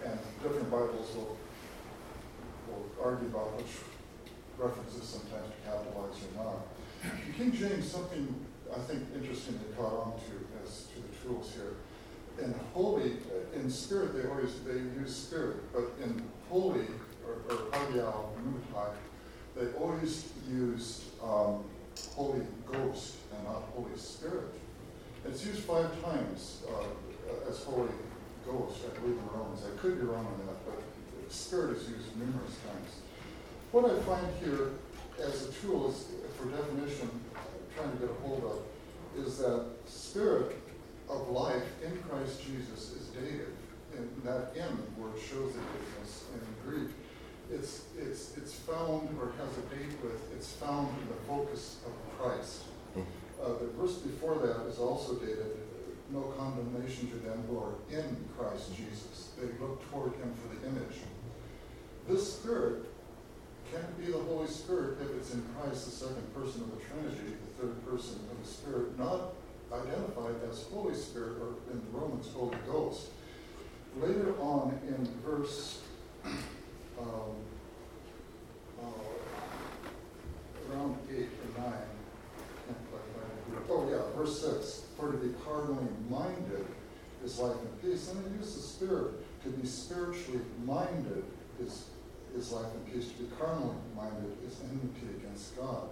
and different Bibles will, will argue about which references sometimes to capitalize or not. In King James, something I think interesting they caught on to as to the tools here. In holy, in spirit, they always they use spirit, but in holy or, or hagial pneumatai, they always used um, Holy Ghost and not Holy Spirit. It's used five times uh, as Holy Ghost, I believe, in Romans. I could be wrong on that, but Spirit is used numerous times. What I find here as a tool is, for definition, trying to get a hold of, is that Spirit of life in Christ Jesus is dated. And that in word shows the dateness in Greek. It's, it's, it's found or has a date with, it's found in the focus of Christ. Uh, the verse before that is also dated, no condemnation to them who are in Christ Jesus. They look toward him for the image. This Spirit can't be the Holy Spirit if it's in Christ, the second person of the Trinity, the third person of the Spirit, not identified as Holy Spirit, or in Romans, Holy Ghost. Later on in verse um, uh, around eight or nine, oh yeah, verse six, for to be carnally minded is life and peace. And it uses the Spirit. To be spiritually minded is, is life and peace. To be carnally minded is enmity against God.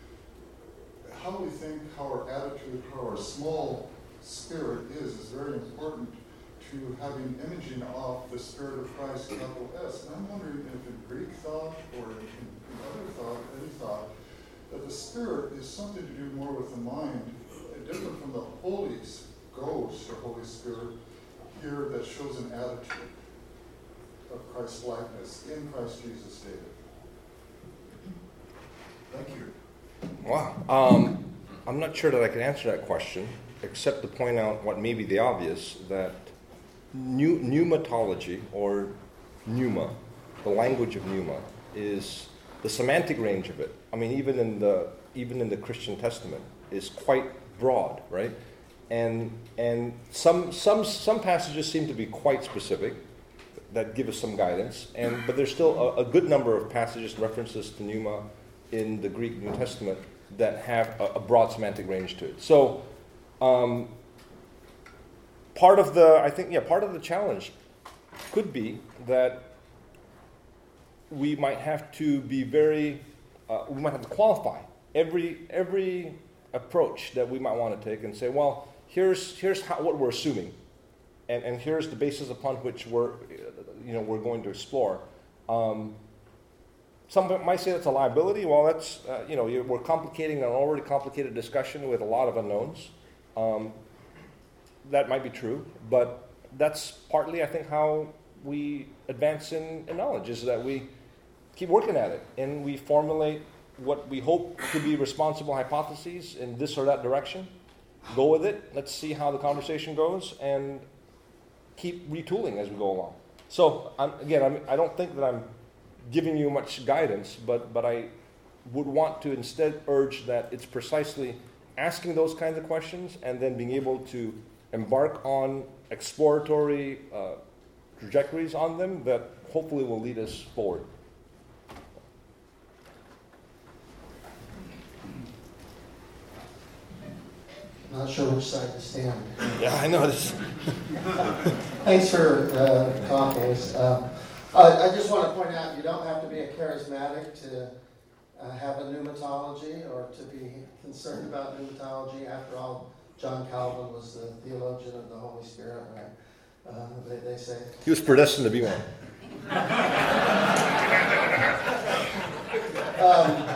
How we think, how our attitude, how our small spirit is, is very important to having imaging of the Spirit of Christ, capital S. And I'm wondering if in Greek thought or in, in other thought, any thought, that the Spirit is something to do more with the mind, different from the Holy Ghost or Holy Spirit here that shows an attitude of Christ's likeness in Christ Jesus stated. Thank you. Wow. Um, I'm not sure that I can answer that question, except to point out what may be the obvious, that pneu- pneumatology, or pneuma, the language of pneuma, is the semantic range of it. I mean, even in the even in the Christian Testament, is quite broad, right? And and some some some passages seem to be quite specific, that give us some guidance. And but there's still a, a good number of passages, references to pneuma in the Greek New Testament that have a, a broad semantic range to it. So um, part of the I think yeah part of the challenge could be that we might have to be very uh, we might have to qualify every every approach that we might want to take and say, well, here's here's how, what we're assuming, and and here's the basis upon which we're you know we're going to explore. Um, some might say that's a liability. Well, that's uh, you know we're complicating an already complicated discussion with a lot of unknowns. Um, that might be true, but that's partly, I think, how we advance in, in knowledge, is that we keep working at it and we formulate what we hope to be responsible hypotheses in this or that direction. Go with it. Let's see how the conversation goes, and keep retooling as we go along. So I'm, again, I'm, I don't think that I'm giving you much guidance, but but I would want to instead urge that it's precisely asking those kinds of questions and then being able to embark on exploratory uh, trajectories on them that hopefully will lead us forward. Not sure which side to stand. Yeah, I know this. Thanks for uh, talking. Um, I, I just want to point out, you don't have to be a charismatic to uh, have a pneumatology or to be concerned about pneumatology. After all, John Calvin was the theologian of the Holy Spirit, right? Uh, they, they say. He was predestined to be one. um,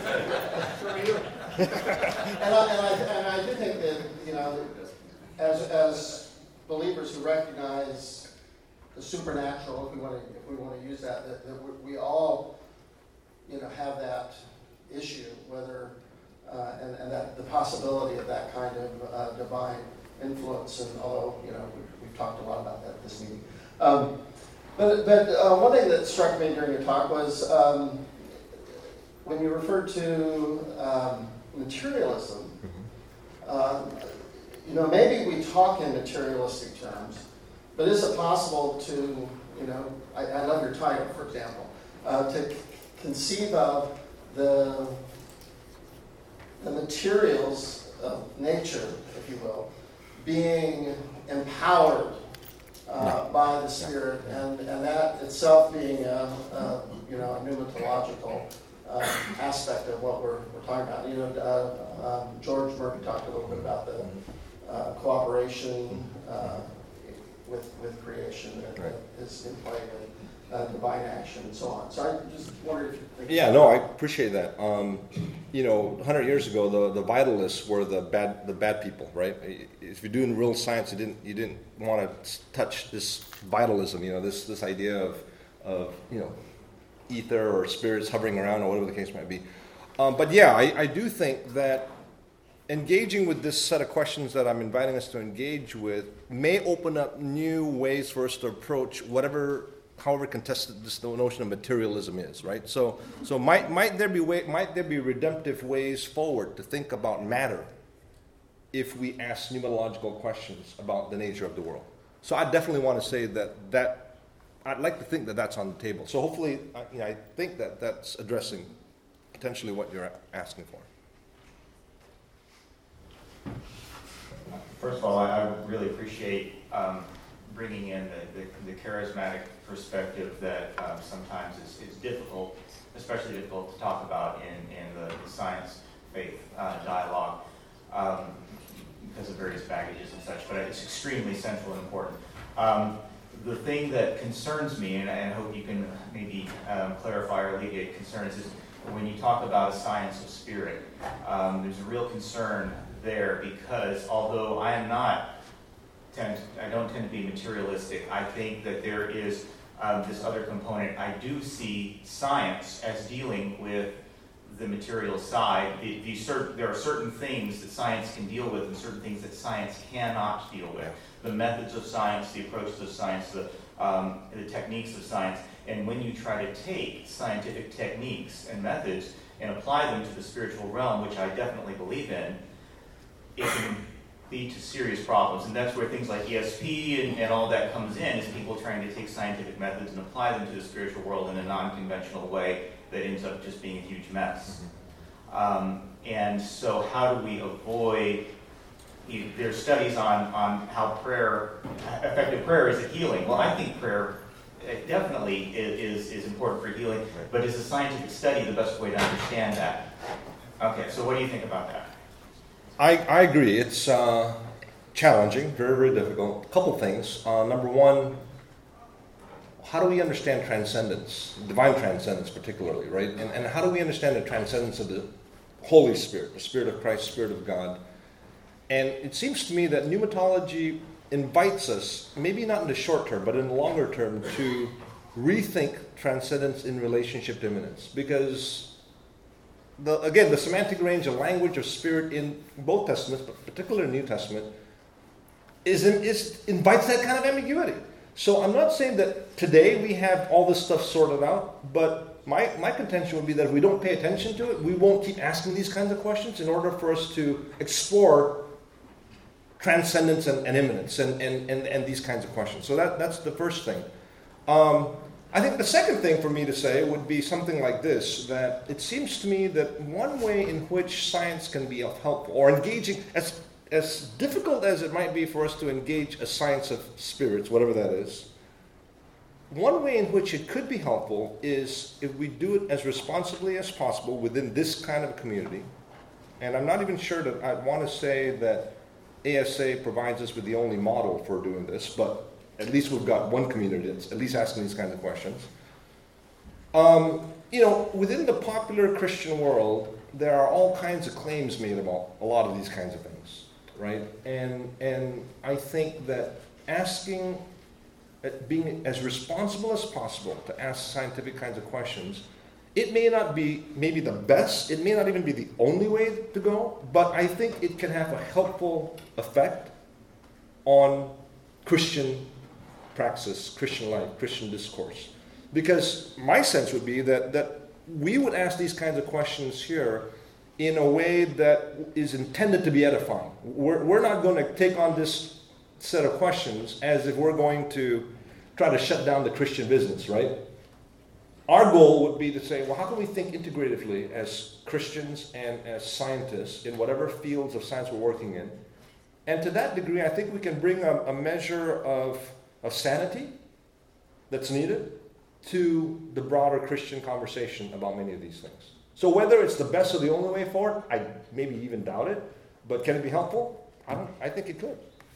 and, I, and, I, and I do think that, you know, as as believers who recognize the supernatural, if we want to, if we want to use that, that, that we all, you know, have that issue, whether uh, and, and that the possibility of that kind of uh, divine influence. And although, you know, we've, we've talked a lot about that this meeting. Um, but but uh, one thing that struck me during your talk was um, when you referred to um, materialism. Uh, you know, maybe we talk in materialistic terms, but is it possible to, you know, I, I love your title, for example, uh, to c- conceive of the, the materials of nature, if you will, being empowered uh, No. by the Spirit, and, and that itself being a, a you know a pneumatological uh, aspect of what we're, we're talking about. You know, uh, um, George Murphy talked a little bit about the uh, cooperation uh, with with creation that Right. is in play with uh, divine action and so on. So I just wondered if you think. Yeah, no, I appreciate that. Um, you know, a hundred years ago, the, the vitalists were the bad the bad people, right? If you're doing real science, you didn't you didn't want to touch this vitalism, you know, this this idea of of you know ether or spirits hovering around or whatever the case might be. Um, but yeah, I, I do think that engaging with this set of questions that I'm inviting us to engage with may open up new ways for us to approach whatever. However contested this notion of materialism is, right? So, so might might there be way, might there be redemptive ways forward to think about matter if we ask pneumatological questions about the nature of the world? So, I definitely want to say that that I'd like to think that that's on the table. So, hopefully, I, you know, I think that that's addressing potentially what you're asking for. First of all, I, I really appreciate um, bringing in the, the, the charismatic perspective that um, sometimes is, is difficult, especially difficult to talk about in, in the, the science-faith uh, dialogue um, because of various baggages and such, but it's extremely central and important. Um, the thing that concerns me, and I hope you can maybe um, clarify or alleviate concerns, is when you talk about a science of spirit, um, there's a real concern there because although I am not Tend, I don't tend to be materialistic. I think that there is um, this other component. I do see science as dealing with the material side. The, the cert, there are certain things that science can deal with and certain things that science cannot deal with. The methods of science, the approaches of science, the, um, the techniques of science. And when you try to take scientific techniques and methods and apply them to the spiritual realm, which I definitely believe in, it can lead to serious problems. And that's where things like E S P and, and all that comes in, is people trying to take scientific methods and apply them to the spiritual world in a non-conventional way that ends up just being a huge mess. Mm-hmm. Um, and so how do we avoid, you, there's studies on, on how prayer, effective prayer is a healing. Well, I think prayer definitely is, is, is important for healing, but is a scientific study the best way to understand that? Okay, so what do you think about that? I, I agree. It's uh, challenging, very, very difficult. A couple things. Uh, number one, how do we understand transcendence, divine transcendence particularly, right? And, and how do we understand the transcendence of the Holy Spirit, the Spirit of Christ, Spirit of God? And it seems to me that pneumatology invites us, maybe not in the short term, but in the longer term, to rethink transcendence in relationship to immanence. Because The, again, the semantic range, the language of spirit in both Testaments, but particularly in the New Testament, is, is invites that kind of ambiguity. So I'm not saying that today we have all this stuff sorted out, but my, my contention would be that if we don't pay attention to it, we won't keep asking these kinds of questions in order for us to explore transcendence and, and immanence and, and, and, and these kinds of questions. So that, that's the first thing. Um, I think the second thing for me to say would be something like this, that it seems to me that one way in which science can be of help, or engaging, as, as difficult as it might be for us to engage a science of spirits, whatever that is, one way in which it could be helpful is if we do it as responsibly as possible within this kind of community. And I'm not even sure that I'd want to say that A S A provides us with the only model for doing this, but at least we've got one community that's at least asking these kinds of questions. Um, you know, within the popular Christian world, there are all kinds of claims made about a lot of these kinds of things, right? And and I think that asking, being as responsible as possible to ask scientific kinds of questions, it may not be maybe the best, it may not even be the only way to go, but I think it can have a helpful effect on Christian praxis, Christian life, Christian discourse. Because my sense would be that, that we would ask these kinds of questions here in a way that is intended to be edifying. We're, we're not going to take on this set of questions as if we're going to try to shut down the Christian business, right? Our goal would be to say, well, how can we think integratively as Christians and as scientists in whatever fields of science we're working in? And to that degree, I think we can bring a, a measure of, of sanity that's needed to the broader Christian conversation about many of these things. So whether it's the best or the only way forward, I maybe even doubt it, but can it be helpful? I don't. I think it could.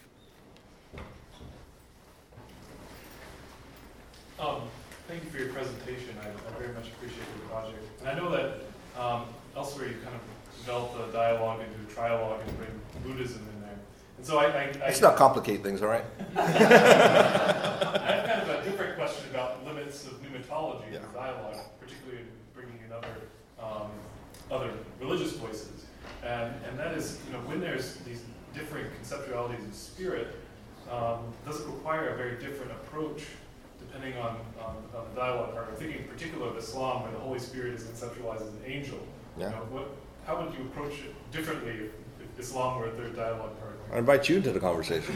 Um, thank you for your presentation. I, I very much appreciate your project. And I know that um, elsewhere you kind of developed a dialogue into a trialogue and bring Buddhism in there. And so I... I, I Let's not complicate things, all right? I have kind of a different question about limits of pneumatology Yeah. in the dialogue, particularly in bringing in other, um, other religious voices. And, and that is, you know, when there's these different conceptualities of spirit, um, does it require a very different approach depending on, on, on the dialogue? Or I'm thinking in particular of Islam, where the Holy Spirit is conceptualized as an angel. Yeah. You know, what, how would you approach it differently if, if Islam were a third dialogue partner? I invite you into the conversation.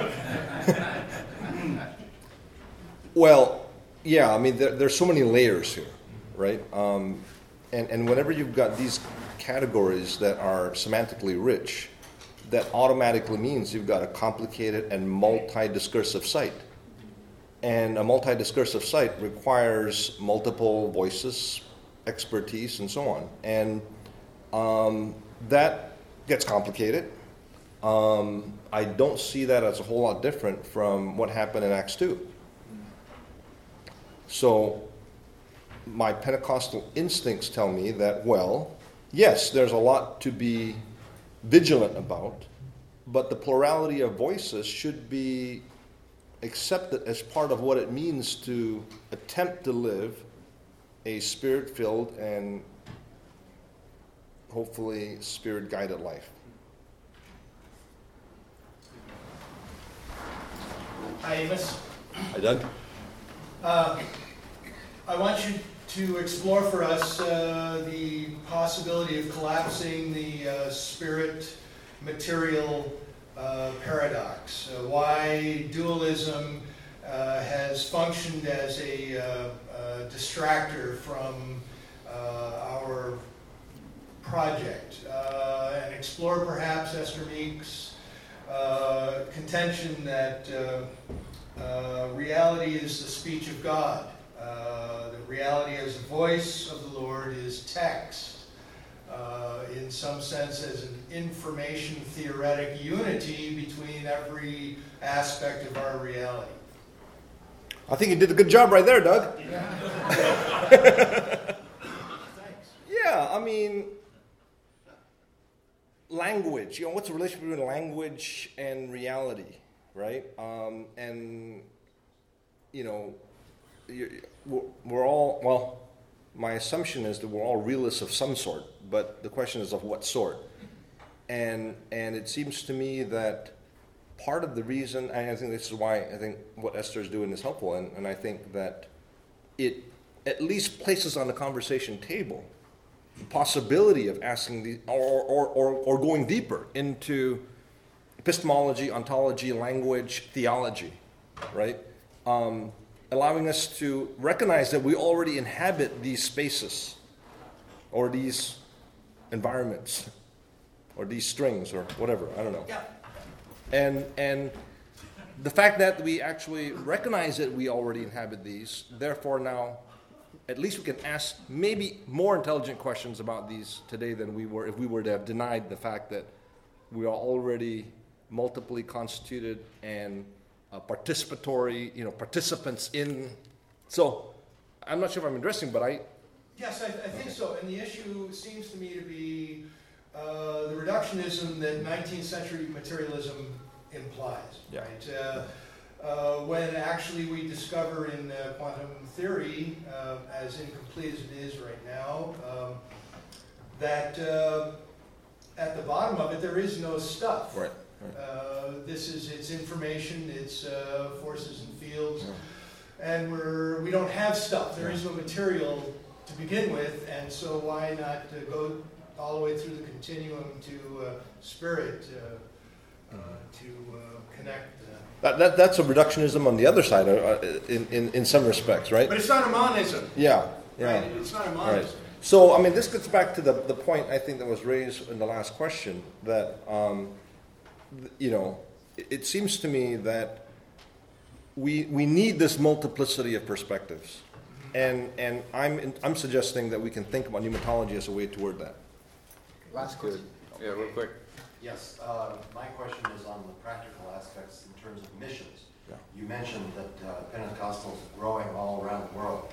Well, yeah, I mean, there, there's so many layers here, right? Um, and, and whenever you've got these categories that are semantically rich, that automatically means you've got a complicated and multi-discursive site. And a multi-discursive site requires multiple voices, expertise, and so on. And um, that gets complicated. Um, I don't see that as a whole lot different from what happened in Acts two. So my Pentecostal instincts tell me that, well, yes, there's a lot to be vigilant about, but the plurality of voices should be accepted as part of what it means to attempt to live a spirit-filled and hopefully spirit-guided life. Hi, Amos. Hi, Doug. Uh, I want you to explore for us uh, the possibility of collapsing the uh, spirit-material uh, paradox. Uh, why dualism uh, has functioned as a uh, uh, distractor from uh, our project. Uh, and explore perhaps Esther Meek's uh, contention that uh, uh, reality is the speech of God. Uh, the reality as the voice of the Lord is text, uh, in some sense as an information theoretic unity between every aspect of our reality. I think you did a good job right there, Doug. Thanks. Yeah, I mean, language. You know, what's the relationship between language and reality, right? Um, and, you know, you're, we're, we're all, well, my assumption is that we're all realists of some sort, but the question is of what sort. And and it seems to me that part of the reason, and I think this is why I think what Esther is doing is helpful, and, and I think that it at least places on the conversation table the possibility of asking the, or, or, or, or going deeper into epistemology, ontology, language, theology, right? Um, allowing us to recognize that we already inhabit these spaces or these environments or these strings or whatever, I don't know. Yeah. And and the fact that we actually recognize that we already inhabit these, therefore now at least we can ask maybe more intelligent questions about these today than we were if we were to have denied the fact that we are already multiply constituted and uh, participatory, you know, participants in. So I'm not sure if I'm addressing, but I. Yes, I, I think so. And the issue seems to me to be uh, the reductionism that nineteenth century materialism implies. Yeah. Right? Uh, uh, when actually we discover in uh, quantum theory, uh, as incomplete as it is right now, um, that uh, at the bottom of it there is no stuff. Right. right. Uh, this is its information, its uh, forces and fields, Yeah. and we're we don't have stuff. There is no material to begin with, and so why not uh, go all the way through the continuum to uh, spirit? Uh, uh, to uh, connect. Uh, That, that, that's a reductionism on the other side, uh, in, in, in some respects, right? but it's not a monism. Yeah, yeah. Right? It's not a All right. monism. So, I mean, this gets back to the, the point I think that was raised in the last question, that, um, th- you know, it, it seems to me that we, we need this multiplicity of perspectives. And, and I'm, in- I'm suggesting that we can think about pneumatology as a way toward that. Last question. Yeah, real quick. Yes, uh, my question is on the practical aspects in terms of missions. Yeah. You mentioned that uh, Pentecostals are growing all around the world.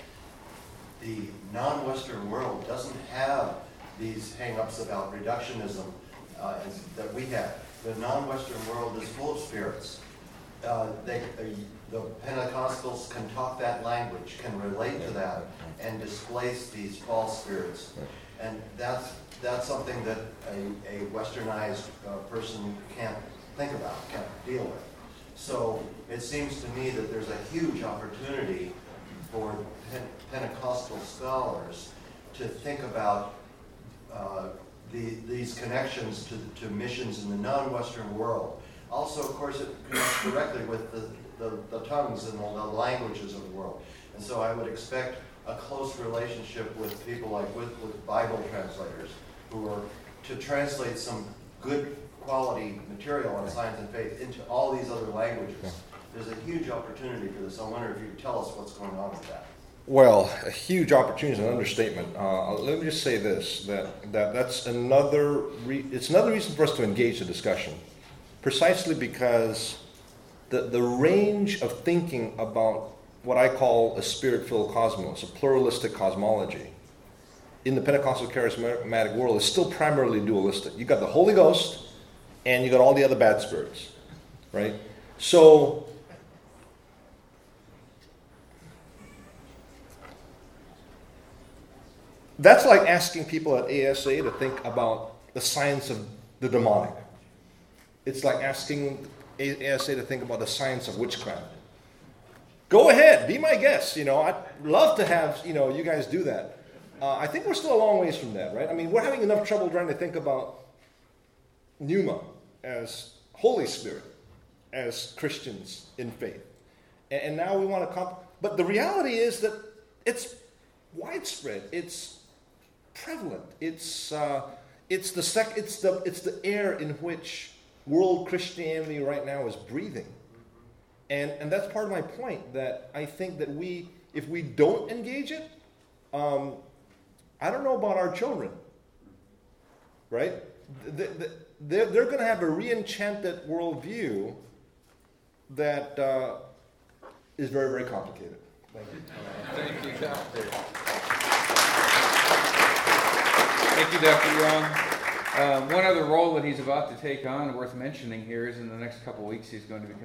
The non-Western world doesn't have these hang-ups about reductionism uh, as, that we have. The non-Western world is full of spirits. Uh, they, they, the Pentecostals can talk that language, can relate to that, and displace these false spirits. And that's that's something that a, a westernized uh, person can't think about, can't deal with. So it seems to me that there's a huge opportunity for Pen- Pentecostal scholars to think about uh, the, these connections to, to missions in the non-Western world. Also, of course, it connects directly with the, the, the tongues and the, the languages of the world. And so I would expect a close relationship with people like with, with Bible translators who are to translate some good quality material on science and faith into all these other languages. There's a huge opportunity for this. I wonder if you could tell us what's going on with that. Well, a huge opportunity is an understatement. Uh, let me just say this, that, that that's another, re- it's another reason for us to engage the discussion, precisely because the, the range of thinking about what I call a spirit-filled cosmos, a pluralistic cosmology, in the Pentecostal charismatic world is still primarily dualistic. You got the Holy Ghost, and you got all the other bad spirits, right? So, that's like asking people at A S A to think about the science of the demonic. It's like asking A S A to think about the science of witchcraft. Go ahead, be my guest. You know, I'd love to have, you know, you guys do that. Uh, I think we're still a long ways from that, right? I mean, we're having enough trouble trying to think about pneuma as Holy Spirit, as Christians in faith. And, and now we want to come. But the reality is that it's widespread. It's prevalent. It's uh, it's the sec- It's the it's the air in which world Christianity right now is breathing. And and that's part of my point, that I think that we, if we don't engage it, um, I don't know about our children, right? They're, they're going to have a re-enchanted worldview that uh, is very, very complicated. Thank you. Thank you, Doctor. Thank you, Doctor Young. Um, one other role that he's about to take on, worth mentioning here, is in the next couple of weeks he's going to become